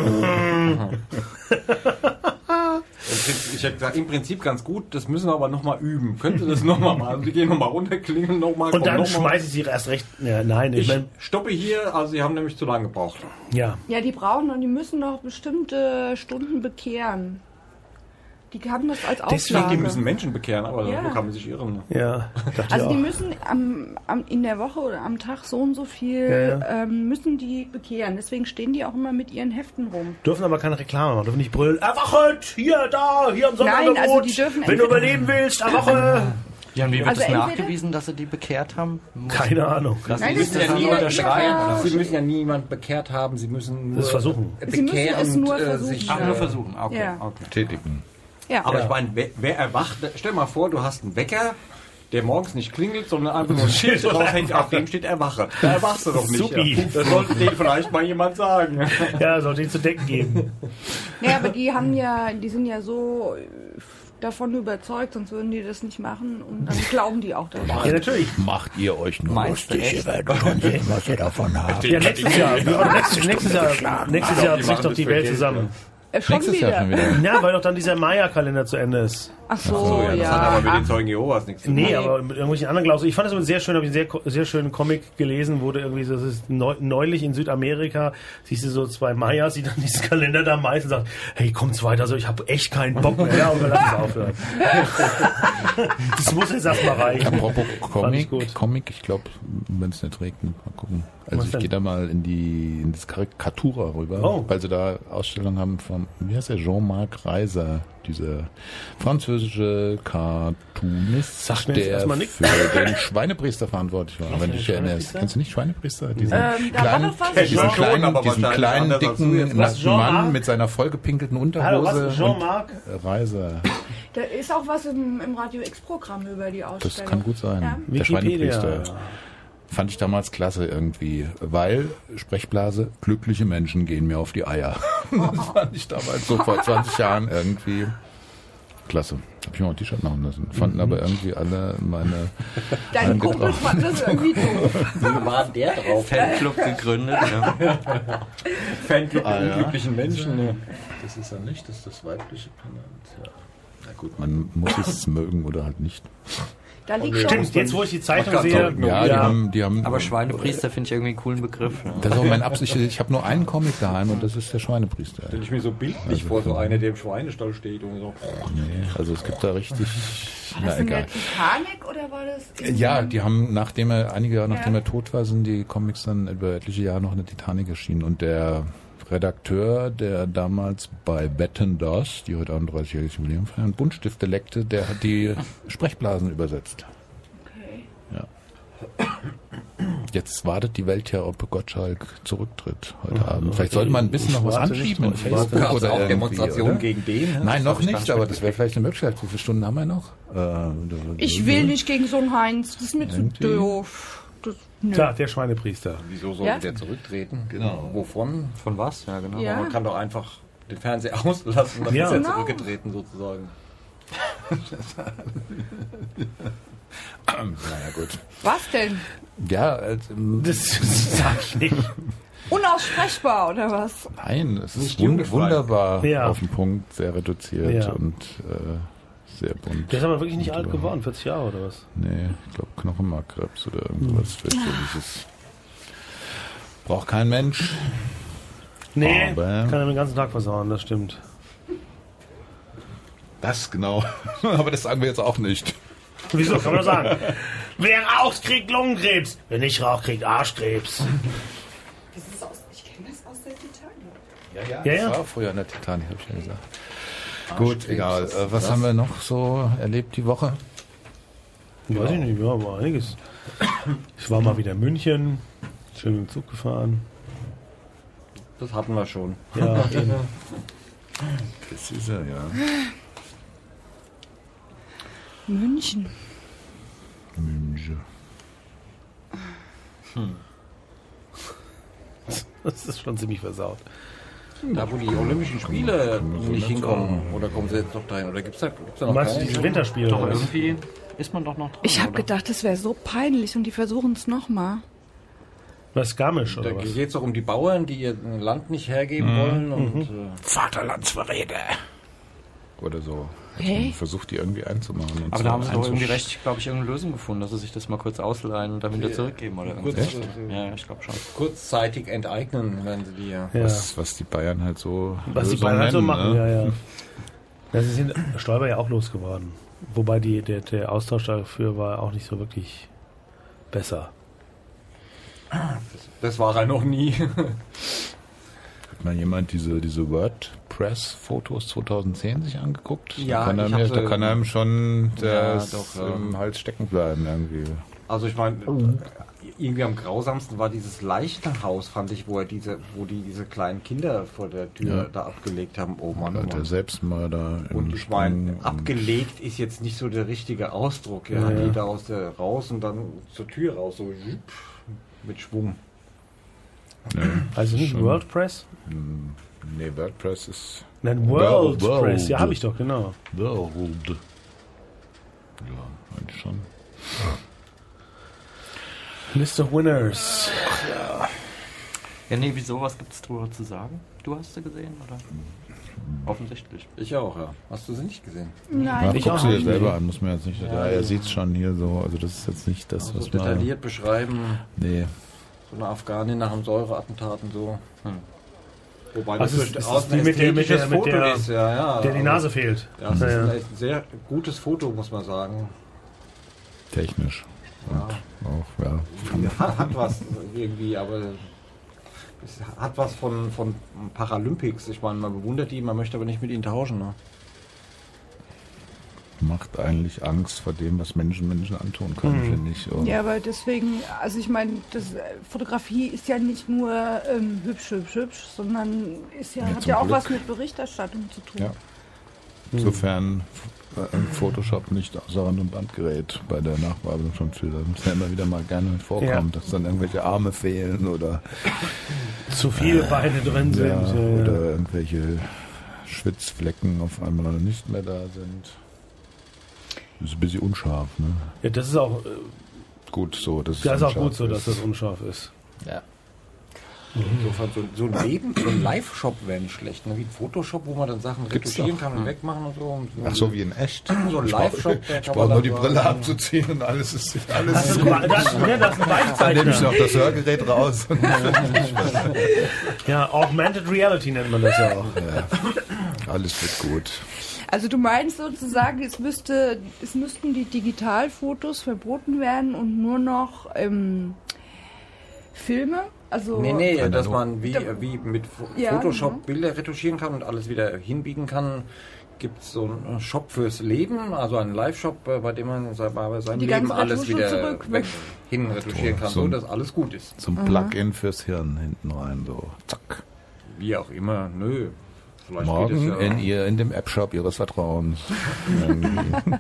S4: Ich hätte gesagt, im Prinzip ganz gut, das müssen wir aber nochmal üben. Könnte das nochmal machen? Also, die gehen nochmal runter, klingeln nochmal.
S1: Und dann
S4: noch mal.
S1: schmeiße ich sie erst recht. Ja, nein, ich,
S4: Ich
S1: mein,
S4: stoppe hier, also sie haben nämlich zu lange gebraucht.
S1: ja.
S3: Ja, die brauchen und die müssen noch bestimmte Stunden bekehren. Die haben das als
S1: Deswegen,
S3: Auflage.
S4: Die müssen Menschen bekehren, aber
S3: Ja.
S4: so kann man sich irren.
S1: Ja, dachte
S3: Also
S1: ich
S3: die
S1: auch.
S3: müssen am, am, in der Woche oder am Tag so und so viel
S1: Ja,
S3: Ähm, müssen die bekehren. Deswegen stehen die auch immer mit ihren Heften rum.
S1: Dürfen aber keine Reklame machen, dürfen nicht brüllen. Erwachet! Hier, da, hier am Sonderangebot.
S3: Nein, also die dürfen
S1: Wenn du
S3: entweder-
S1: überleben willst, erwache!
S5: Ja, und wie wird
S3: Also
S5: es
S3: entweder-
S5: nachgewiesen, dass sie die bekehrt haben? Muss-
S1: Keine Ahnung.
S5: Lassen
S3: Nein,
S5: die
S3: das
S5: sich
S3: ist
S5: das
S3: ja
S5: dann
S3: ihr-
S5: unterschreiben?
S3: ihr-
S4: Sie müssen ja niemand bekehrt haben, sie müssen nur
S1: Das versuchen.
S3: Sie müssen es nur versuchen.
S4: sich,
S5: Ach,
S4: äh,
S5: nur versuchen. Okay,
S3: Ja.
S5: okay.
S2: Tätigen.
S3: Ja.
S4: Aber ich meine, wer, wer erwacht, stell mal vor, du hast einen Wecker, der morgens nicht klingelt, sondern einfach nur ein Schild raushängt, auf dem steht Erwache. Da erwachst du doch nicht.
S1: Supi.
S4: Ja. Das sollte dir vielleicht mal jemand sagen.
S1: Ja, sollte ihn zu denken geben.
S3: Ja, aber die haben ja, die sind ja so davon überzeugt, sonst würden die das nicht machen und dann glauben die auch daran.
S1: Ja, natürlich.
S2: Macht ihr euch nur
S5: Meinst du
S2: lustig,
S5: echt?
S2: ihr werdet schon sehen, was ihr davon habt.
S1: Ja, nächstes Jahr. Oder nächstes, nächstes Jahr, nächstes Jahr
S4: Die
S1: bricht
S4: machen
S1: doch
S4: das
S1: die
S4: für
S1: Welt
S4: Geld,
S1: zusammen.
S3: Äh, schon
S2: Nächstes
S3: wieder.
S2: Jahr schon wieder.
S1: Ja, weil doch dann dieser Maya-Kalender zu Ende ist.
S3: Ach so,
S4: So, ja,
S3: ja.
S4: das hat aber mit den Zeugen Jehovas nichts zu tun.
S1: Nee, aber mit irgendwelchen anderen Glauben. Ich fand das immer sehr schön, habe ich einen sehr, sehr schönen Comic gelesen, wurde irgendwie so, das ist neu, neulich in Südamerika, siehst du so zwei Mayas, die dann diesen Kalender da meisten sagen, hey, kommt's weiter, also ich habe echt keinen Bock mehr. Ja, und dann lass es aufhören. Das muss jetzt erstmal reichen.
S2: Apropos
S1: Fand ich
S2: Comic,
S1: gut.
S2: Comic, ich glaube, wenn es nicht regnet, mal gucken. Also
S1: Was
S2: ich
S1: denn?
S2: gehe da mal in die in das Karikatura rüber,
S1: Oh.
S2: weil sie da Ausstellungen haben von, wie heißt der, Jean-Marc Reiser, dieser französische Cartoonist,
S1: Sagt mir jetzt
S2: der
S1: erstmal nichts.
S2: für den Schweinepriester verantwortlich war. Wenn du dich erinnerst.
S1: Schweinepriester?
S2: Kennst du nicht Schweinepriester? Diesen
S3: Ähm, da war
S2: kleinen,
S3: doch was.
S2: diesen
S4: Schon,
S2: kleinen,
S4: aber
S2: diesen
S4: wahrscheinlich
S2: kleinen
S4: anders als du
S2: dicken,
S4: jetzt.
S1: Was,
S2: nackten
S1: Jean-Marc?
S2: Mann mit seiner vollgepinkelten
S1: Hallo,
S2: Unterhose
S1: was? Jean-Marc?
S2: und Reiser.
S3: Da ist auch was im, im Radio X-Programm über die Ausstellung.
S2: Das kann gut sein.
S3: Ja.
S2: Der
S1: Wikipedia.
S2: Schweinepriester. Fand ich damals klasse irgendwie, weil, Sprechblase, glückliche Menschen gehen mir auf die Eier. Das fand ich damals so vor zwanzig Jahren irgendwie klasse. Hab ich mir auch ein T-Shirt machen lassen. Fanden aber irgendwie alle meine...
S3: Deine
S2: Angetragen.
S3: Kumpels fanden das irgendwie doof.
S4: Wie war der drauf?
S5: Fanclub gegründet. Ja.
S4: Fanclub
S2: Ah,
S4: mit
S2: ja.
S4: unglücklichen Menschen. Ja.
S2: Das ist ja nicht, das ist das weibliche Pendant. Ja. Na gut, man muss es mögen oder halt nicht.
S3: Da liegt
S1: Stimmt, jetzt wo ich die Zeitung
S4: Ach,
S1: sehe.
S4: ganz
S2: Ja, die haben... Die haben
S5: Aber Schweinepriester finde ich irgendwie einen coolen Begriff. Ja.
S2: das ist auch mein Absicht. Ich habe nur einen Comic daheim und das ist der Schweinepriester.
S4: Stell ich mir so bildlich vor, so einer, der im Schweinestall steht und so.
S2: Nee, also es gibt da richtig...
S3: War
S2: Na
S3: das in
S2: egal.
S3: der Titanic oder war das? in-
S2: Ja, die haben, nachdem er, einige Jahre nachdem
S3: Ja.
S2: er tot war, sind die Comics dann über etliche Jahre noch in der Titanic erschienen. Und der Redakteur, der damals bei Wetten, das, die heute auch ein dreißigjähriges Jubiläum feiern, Buntstifte leckte, der hat die Sprechblasen übersetzt.
S3: Okay.
S2: Ja. Jetzt wartet die Welt ja, ob Gottschalk zurücktritt heute Abend. Vielleicht sollte man ein bisschen noch was
S1: warte nicht
S2: anschieben in
S1: drauf.
S2: Facebook
S4: Gab's
S2: oder
S4: auch
S2: irgendwie,
S4: Demonstrationen
S2: oder?
S4: gegen den? ne?
S2: Nein, noch
S4: hab ich
S2: nicht,
S4: gar
S2: aber das wäre vielleicht eine Möglichkeit. Wie viele Stunden haben wir noch? Äh,
S3: Ich will nicht gegen so einen Heinz, das ist mir zu
S2: Irgendwie.
S3: doof. Das, nö.
S1: Tja, der Schweinepriester.
S4: Wieso sollte
S3: Ja?
S4: der zurücktreten? Genau. Wovon?
S5: Von was? Ja, genau.
S3: Ja.
S4: Man kann doch einfach den Fernseher auslassen, dann
S1: Ja.
S4: ist er
S3: Genau.
S4: zurückgetreten sozusagen.
S2: Naja, gut.
S3: Was denn?
S2: Ja, also, ähm,
S1: Das sag ich nicht.
S3: Unaussprechbar oder was?
S2: nein, es ist
S4: Nicht
S2: wund
S4: jugendfrei.
S2: wunderbar
S1: Ja.
S2: auf den Punkt, sehr reduziert
S1: Ja.
S2: und äh, sehr bunt.
S1: Der ist aber wirklich nicht alt geworden, vierzig Jahre oder was?
S2: Nee, ich glaube Knochenmarkkrebs oder irgendwas fürchterliches. Braucht kein Mensch.
S1: Nee,
S2: Aber-
S1: kann er den ganzen Tag versauen, das stimmt.
S2: Das genau. Aber das sagen wir jetzt auch nicht.
S1: Wieso, kann man doch sagen. Wer raucht, kriegt Lungenkrebs. Wer nicht raucht, kriegt Arschkrebs.
S3: Das ist aus, ich kenne das aus der Titanic.
S2: Ja, ja,
S1: Ja, ja.
S2: das war früher in der Titanic, habe ich ja gesagt.
S4: Ah,
S2: Gut,
S4: stimmt.
S2: egal.
S4: Das-
S2: Äh, was
S4: das-
S2: haben wir noch so erlebt die Woche?
S1: Weiß ich nicht, ja, war einiges. Ich war mal wieder in München, schön mit dem Zug gefahren.
S4: Das hatten wir schon.
S1: Ja, eben.
S2: Das ist er, ja.
S3: München.
S2: München.
S1: Das ist schon ziemlich versaut.
S4: Da, wo die Olympischen Spiele nicht hinkommen. Oder kommen sie jetzt noch dahin? Oder gibt es da, gibt's da noch
S1: Meinst du
S4: keine?
S1: diese Winterspiele?
S5: Doch,
S1: oder was?
S5: irgendwie ist man doch noch dran.
S3: Ich habe
S5: oder?
S3: gedacht, das wäre so peinlich und die versuchen es nochmal.
S1: Was, Garmisch
S4: Da
S1: oder was?
S4: geht es doch um die Bauern, die ihr Land nicht hergeben wollen. Und, äh,
S2: Vaterlandsverräter. Oder so. Also
S3: Hey.
S2: man versucht die irgendwie einzumachen. Und
S5: Aber
S2: so
S5: da haben sie doch irgendwie
S2: einzusch-
S5: recht, glaube ich, irgendeine Lösung gefunden, dass sie sich das mal kurz ausleihen und dann wieder zurückgeben oder
S4: kurz,
S5: irgendwas.
S4: äh,
S5: Ja, ich glaube schon.
S4: kurzzeitig enteignen, wenn sie die ja.
S1: Ja.
S2: Was, was die Bayern halt so
S1: Was die
S2: Lösung
S1: Bayern halt so
S2: nennen,
S1: machen,
S2: ne?
S1: ja, ja. Ja, sie sind Stoiber ja auch losgeworden. Wobei die, der, der Austausch dafür war auch nicht so wirklich besser.
S4: Das war er noch nie.
S2: Hat mal jemand diese, diese WordPress-Fotos zweitauszehn sich angeguckt?
S4: Ja,
S2: da kann,
S4: ich
S2: einem,
S4: hab
S2: ja- da
S4: sie-
S2: kann einem schon das
S4: doch, ja.
S2: im Hals stecken bleiben irgendwie.
S4: Also ich meine, irgendwie am grausamsten war dieses Leichenhaus, fand ich, wo er diese, wo die diese kleinen Kinder vor der Tür
S2: Ja.
S4: da abgelegt haben. Oh Mann, oh
S2: Der
S4: Mann.
S2: Selbstmörder
S4: Und
S2: im
S4: ich meine,
S2: Sprung und-
S4: abgelegt ist jetzt nicht so der richtige Ausdruck. Ja,
S1: Ja, ja.
S4: die da aus der raus und dann zur Tür raus, so mit Schwung.
S2: Nee,
S1: Also nicht
S2: schon.
S1: WordPress?
S2: Nee, WordPress ist
S1: Nein,
S2: World.
S1: WordPress. Ja, habe ich doch, genau.
S2: World. Ja, eigentlich schon.
S1: List of Winners.
S5: Ja, nee, wieso, was gibt es drüber zu sagen? Du hast sie gesehen, oder? Offensichtlich.
S4: Ich auch, ja. Hast du sie nicht gesehen?
S3: Nein.
S2: Ja,
S1: Ich
S2: guck
S1: auch
S2: sie dir
S1: nicht.
S2: selber an, muss man jetzt nicht. Ja,
S4: Ja,
S2: er
S4: ja.
S2: sieht es schon hier so. Also das ist jetzt nicht das,
S4: Also
S2: was man.
S4: detailliert beschreiben,
S2: Nee.
S4: so eine Afghanin nach einem Säureattentat und so.
S5: Hm.
S4: Wobei
S1: Also
S4: das
S1: ist- ist
S4: durchaus
S1: die
S4: ein
S1: mit der- mit der-
S4: ästhetisches
S1: mit
S4: Foto
S1: der-
S4: ist, ja, ja.
S1: Der die
S4: Also,
S1: Nase fehlt.
S4: Ja, das
S1: Ja,
S4: ist
S1: ja.
S4: ein echt sehr gutes Foto, muss man sagen.
S2: Technisch.
S4: Ja.
S2: Auch, ja.
S4: Ja, hat was irgendwie, aber es hat was von, von Paralympics. Ich meine, man bewundert die, man möchte aber nicht mit ihnen tauschen. Ne?
S2: Macht eigentlich Angst vor dem, was Menschen Menschen antun können, finde ich. Und
S3: Ja, aber deswegen, also ich meine, das, äh, Fotografie ist ja nicht nur ähm, hübsch, hübsch, hübsch, sondern ist ja,
S2: Ja,
S3: hat
S2: zum
S3: ja auch
S2: Glück.
S3: was mit Berichterstattung zu tun.
S2: Ja. Insofern äh, Photoshop nicht außer Rand und Bandgerät bei der Nachbearbeitung von Bildern. Das ja immer wieder mal gerne vorkommt,
S1: Ja.
S2: dass dann irgendwelche Arme fehlen oder,
S1: Zu viele Beine drin sind.
S2: ja,
S1: Ja, ja.
S2: oder irgendwelche Schwitzflecken auf einmal nicht mehr da sind. Das ist ein bisschen unscharf, ne?
S1: Ja, das ist auch, äh,
S2: Gut so, dass es
S1: das ist auch
S2: unscharf
S1: gut so, dass
S2: ist.
S1: das unscharf ist.
S2: Ja.
S4: Insofern so, so ein Leben, so ein Live-Shop wäre nicht schlecht. Ne? Wie ein Photoshop, wo man dann Sachen
S2: Gibt's
S4: retuschieren
S2: doch.
S4: kann und wegmachen und so. Und
S2: Ach so, wie in echt.
S4: So ein
S2: Ich
S4: Live-Shop,
S2: brauch-
S4: der
S2: Ich
S4: kann
S2: brauche
S4: man
S2: nur die
S4: dann
S2: Brille
S4: sagen-
S2: abzuziehen und alles ist alles.
S1: Das ist ein, das, ja, das ist ein
S2: Dann nehme ich
S1: Weichzeichner.
S2: noch das Hörgerät raus.
S1: Ja, Augmented Reality nennt man das ja auch.
S2: Ja, alles wird gut.
S3: Also du meinst sozusagen, es müsste, es müssten die Digitalfotos verboten werden und nur noch ähm, Filme? Also
S4: Nee, nee,
S2: Analog.
S4: dass man wie,
S3: Da-
S4: wie mit Fo-
S3: Ja,
S4: Photoshop
S3: genau.
S4: Bilder retuschieren kann und alles wieder hinbiegen kann. Gibt es so einen Shop fürs Leben, also einen Live-Shop, äh, bei dem man sein- bei seinem
S3: Die
S4: Leben
S3: ganzen
S4: alles
S3: Retusche
S4: wieder
S3: zurück,
S4: weg,
S3: weg.
S4: hin retuschieren kann,
S2: So
S4: so
S2: ein-
S4: dass alles gut ist.
S2: Zum Plug-in fürs Hirn hinten rein, so zack.
S4: Wie auch immer, nö. Vielleicht
S2: Morgen
S4: geht es ja.
S2: in ihr in dem App-Shop ihres Vertrauens. Irgendwie.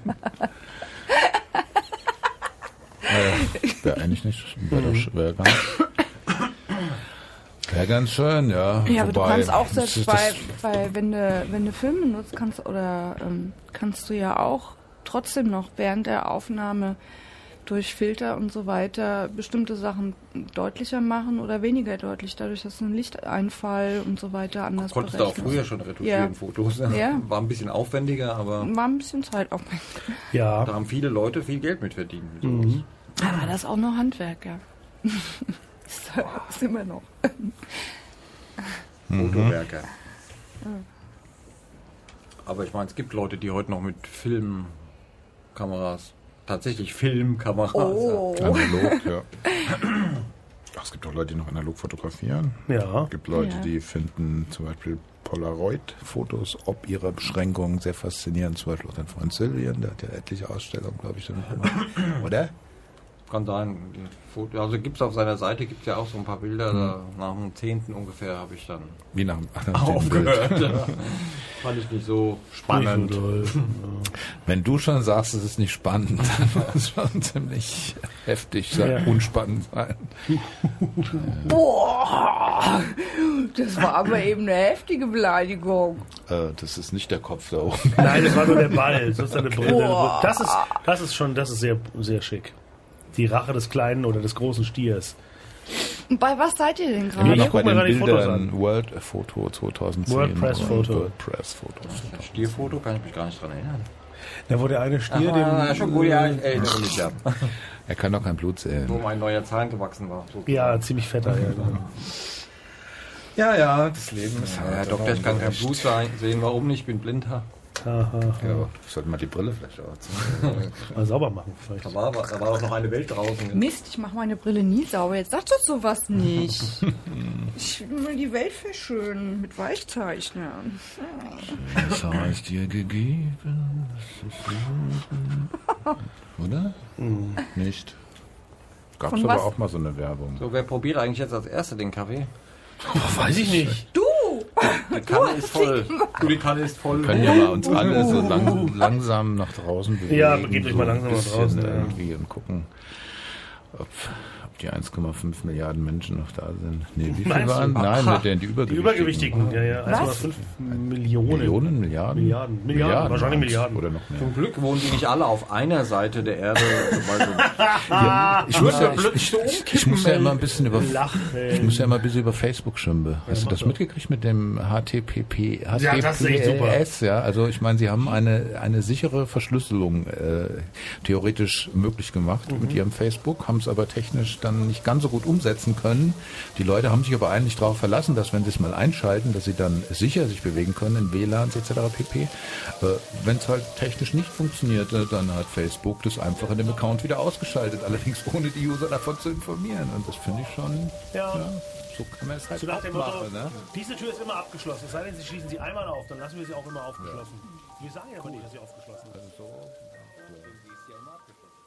S2: äh, wäre eigentlich nicht. Wäre doch- wäre ganz, wär ganz schön, ja.
S3: Ja, aber du
S2: Wobei,
S3: kannst auch
S2: das
S3: selbst
S2: ist
S3: bei,
S2: das-
S3: bei wenn du wenn du Filme nutzt, kannst oder ähm, kannst du ja auch trotzdem noch während der Aufnahme durch Filter und so weiter bestimmte Sachen deutlicher machen oder weniger deutlich, dadurch, dass du einen Lichteinfall und so weiter anders
S4: Konntest du auch
S3: berechnest.
S4: früher schon retuschieren,
S3: Ja.
S4: Fotos.
S3: Ja.
S4: War ein bisschen aufwendiger, aber
S3: War ein bisschen zeitaufwendig.
S1: Ja,
S4: da haben viele Leute viel Geld mit verdient. Mit sowas.
S1: Mhm.
S3: Aber das ist auch noch Handwerk, ja. ist, ist immer noch.
S4: Fotowerker. Aber ich meine, es gibt Leute, die heute noch mit Filmkameras, tatsächlich Filmkameras,
S3: Oh.
S2: Analog, ja. Ach, es gibt auch Leute, die noch analog fotografieren.
S1: Ja.
S2: Es gibt Leute,
S3: Ja.
S2: die finden zum Beispiel Polaroid-Fotos ob ihrer Beschränkungen sehr faszinierend. Zum Beispiel auch dein Freund Silvian, der hat ja etliche Ausstellungen, glaube ich, damit gemacht. Oder?
S4: Kann sein. Also gibt es auf seiner Seite gibt's ja auch so ein paar Bilder.
S2: Mhm.
S4: Da, nach dem zehnten ungefähr habe ich dann
S2: Wie nach, ach, nach dem
S4: aufgehört.
S2: Bild.
S4: Ja. Fand ich nicht so spannend.
S1: Nicht so doll.
S2: Wenn du schon sagst, es ist nicht spannend, dann muss es schon ziemlich heftig sein,
S1: Ja.
S2: unspannend sein.
S3: Boah, das war aber eben eine heftige Beleidigung.
S2: Äh, das ist nicht der Kopf da oben.
S1: Nein, das war nur der Ball. Das ist, eine Brille.
S3: Boah.
S1: Das ist, das ist schon, das ist sehr, sehr schick. Die Rache des kleinen oder des großen Stiers.
S3: Und bei was seid ihr denn
S2: Immer
S3: gerade?
S1: Ich
S2: noch
S1: guck
S2: bei
S1: mir
S2: den
S1: gerade die Fotos
S2: Bildern
S1: an.
S2: World Foto zweitausendzehn.
S1: World Press
S2: oder
S1: Photo.
S2: World Press Foto.
S4: Das Stierfoto kann ich mich gar nicht dran erinnern.
S1: Da wo der eine Stier
S4: Ah,
S1: dem,
S4: schon gut, ja, ich erinnere mich ja.
S2: Er kann doch kein Blut sehen.
S4: Wo mein neuer Zahn gewachsen war. So.
S1: ja, ziemlich fetter, ja, genau.
S4: ja, ja, das Leben ist
S2: Ja,
S4: halt. Herr
S2: da
S4: Doktor,
S2: war
S4: ich kann kein
S2: recht.
S4: Blut sein- sehen. Warum nicht? Ich bin blinder.
S1: Aha.
S2: Ja, ich sollte mal die Brille vielleicht ausziehen.
S1: Mal sauber machen vielleicht.
S4: Da war, da war doch noch eine Welt draußen.
S3: Mist, ich mache meine Brille nie sauber. Jetzt sag doch sowas nicht. Ich will die Welt verschönen mit Weichzeichnern.
S2: Was habe ich dir gegeben? Oder? Nicht. Gab es
S3: Von
S2: aber
S3: was?
S2: auch mal so eine Werbung.
S4: So, wer probiert eigentlich jetzt als Erster den Kaffee?
S1: Oh, weiß ich nicht.
S3: Du!
S4: Die Kanne ist voll. Du, die Kanne ist voll.
S2: Wir können ja mal uns alle so lang, langsam nach draußen bewegen.
S1: Ja, begebt euch mal langsam
S2: ein
S1: nach
S2: bisschen
S1: draußen, ja.
S2: irgendwie und gucken, ob, ob die eins Komma fünf Milliarden Menschen noch da sind. Nee, wie viel
S1: Meinst du?
S2: waren? Nein,
S1: Aha.
S2: mit den die
S1: Die
S2: Übergewichtigen.
S1: Übergewichtigen, ja, ja. eins Komma
S3: Was?
S1: fünf Millionen.
S2: Millionen, Milliarden?
S1: Milliarden. Milliarden, wahrscheinlich
S2: waren's.
S1: Milliarden.
S2: Oder noch mehr.
S4: Zum Glück wohnen die nicht alle auf einer Seite der Erde.
S2: Ja, ich, muss ja,
S4: ja
S2: ich, ich, ich muss ja immer ein bisschen über
S1: Lach, ey.
S2: ich muss ja immer ein bisschen über Facebook schimpfen. Hast du das mitgekriegt mit dem H T T P?
S1: Ja, das ist echt super.
S2: Ja, also ich meine, sie haben eine eine sichere Verschlüsselung äh, theoretisch möglich gemacht
S1: Mhm.
S2: mit ihrem Facebook, haben es aber technisch dann nicht ganz so gut umsetzen können. Die Leute haben sich aber eigentlich darauf verlassen, dass wenn sie es mal einschalten, dass sie dann sicher sich bewegen können in W L A Ns et cetera pp. Äh, wenn es halt technisch nicht funktionierte, dann hat Facebook das einfach in dem Account wieder ausgeschaltet, allerdings ohne die User davon zu informieren. Und das finde ich schon,
S1: Ja.
S2: ja, so kann man es halt
S1: So nach
S2: auch
S1: dem Motto,
S2: machen. Ne?
S1: diese Tür ist immer abgeschlossen. Es sei denn, Sie schließen sie einmal auf, dann lassen wir sie auch immer aufgeschlossen. Wir sagen ja aber nicht, dass sie aufgeschlossen ist.
S2: So, ja, die ist ja immer abgeschlossen.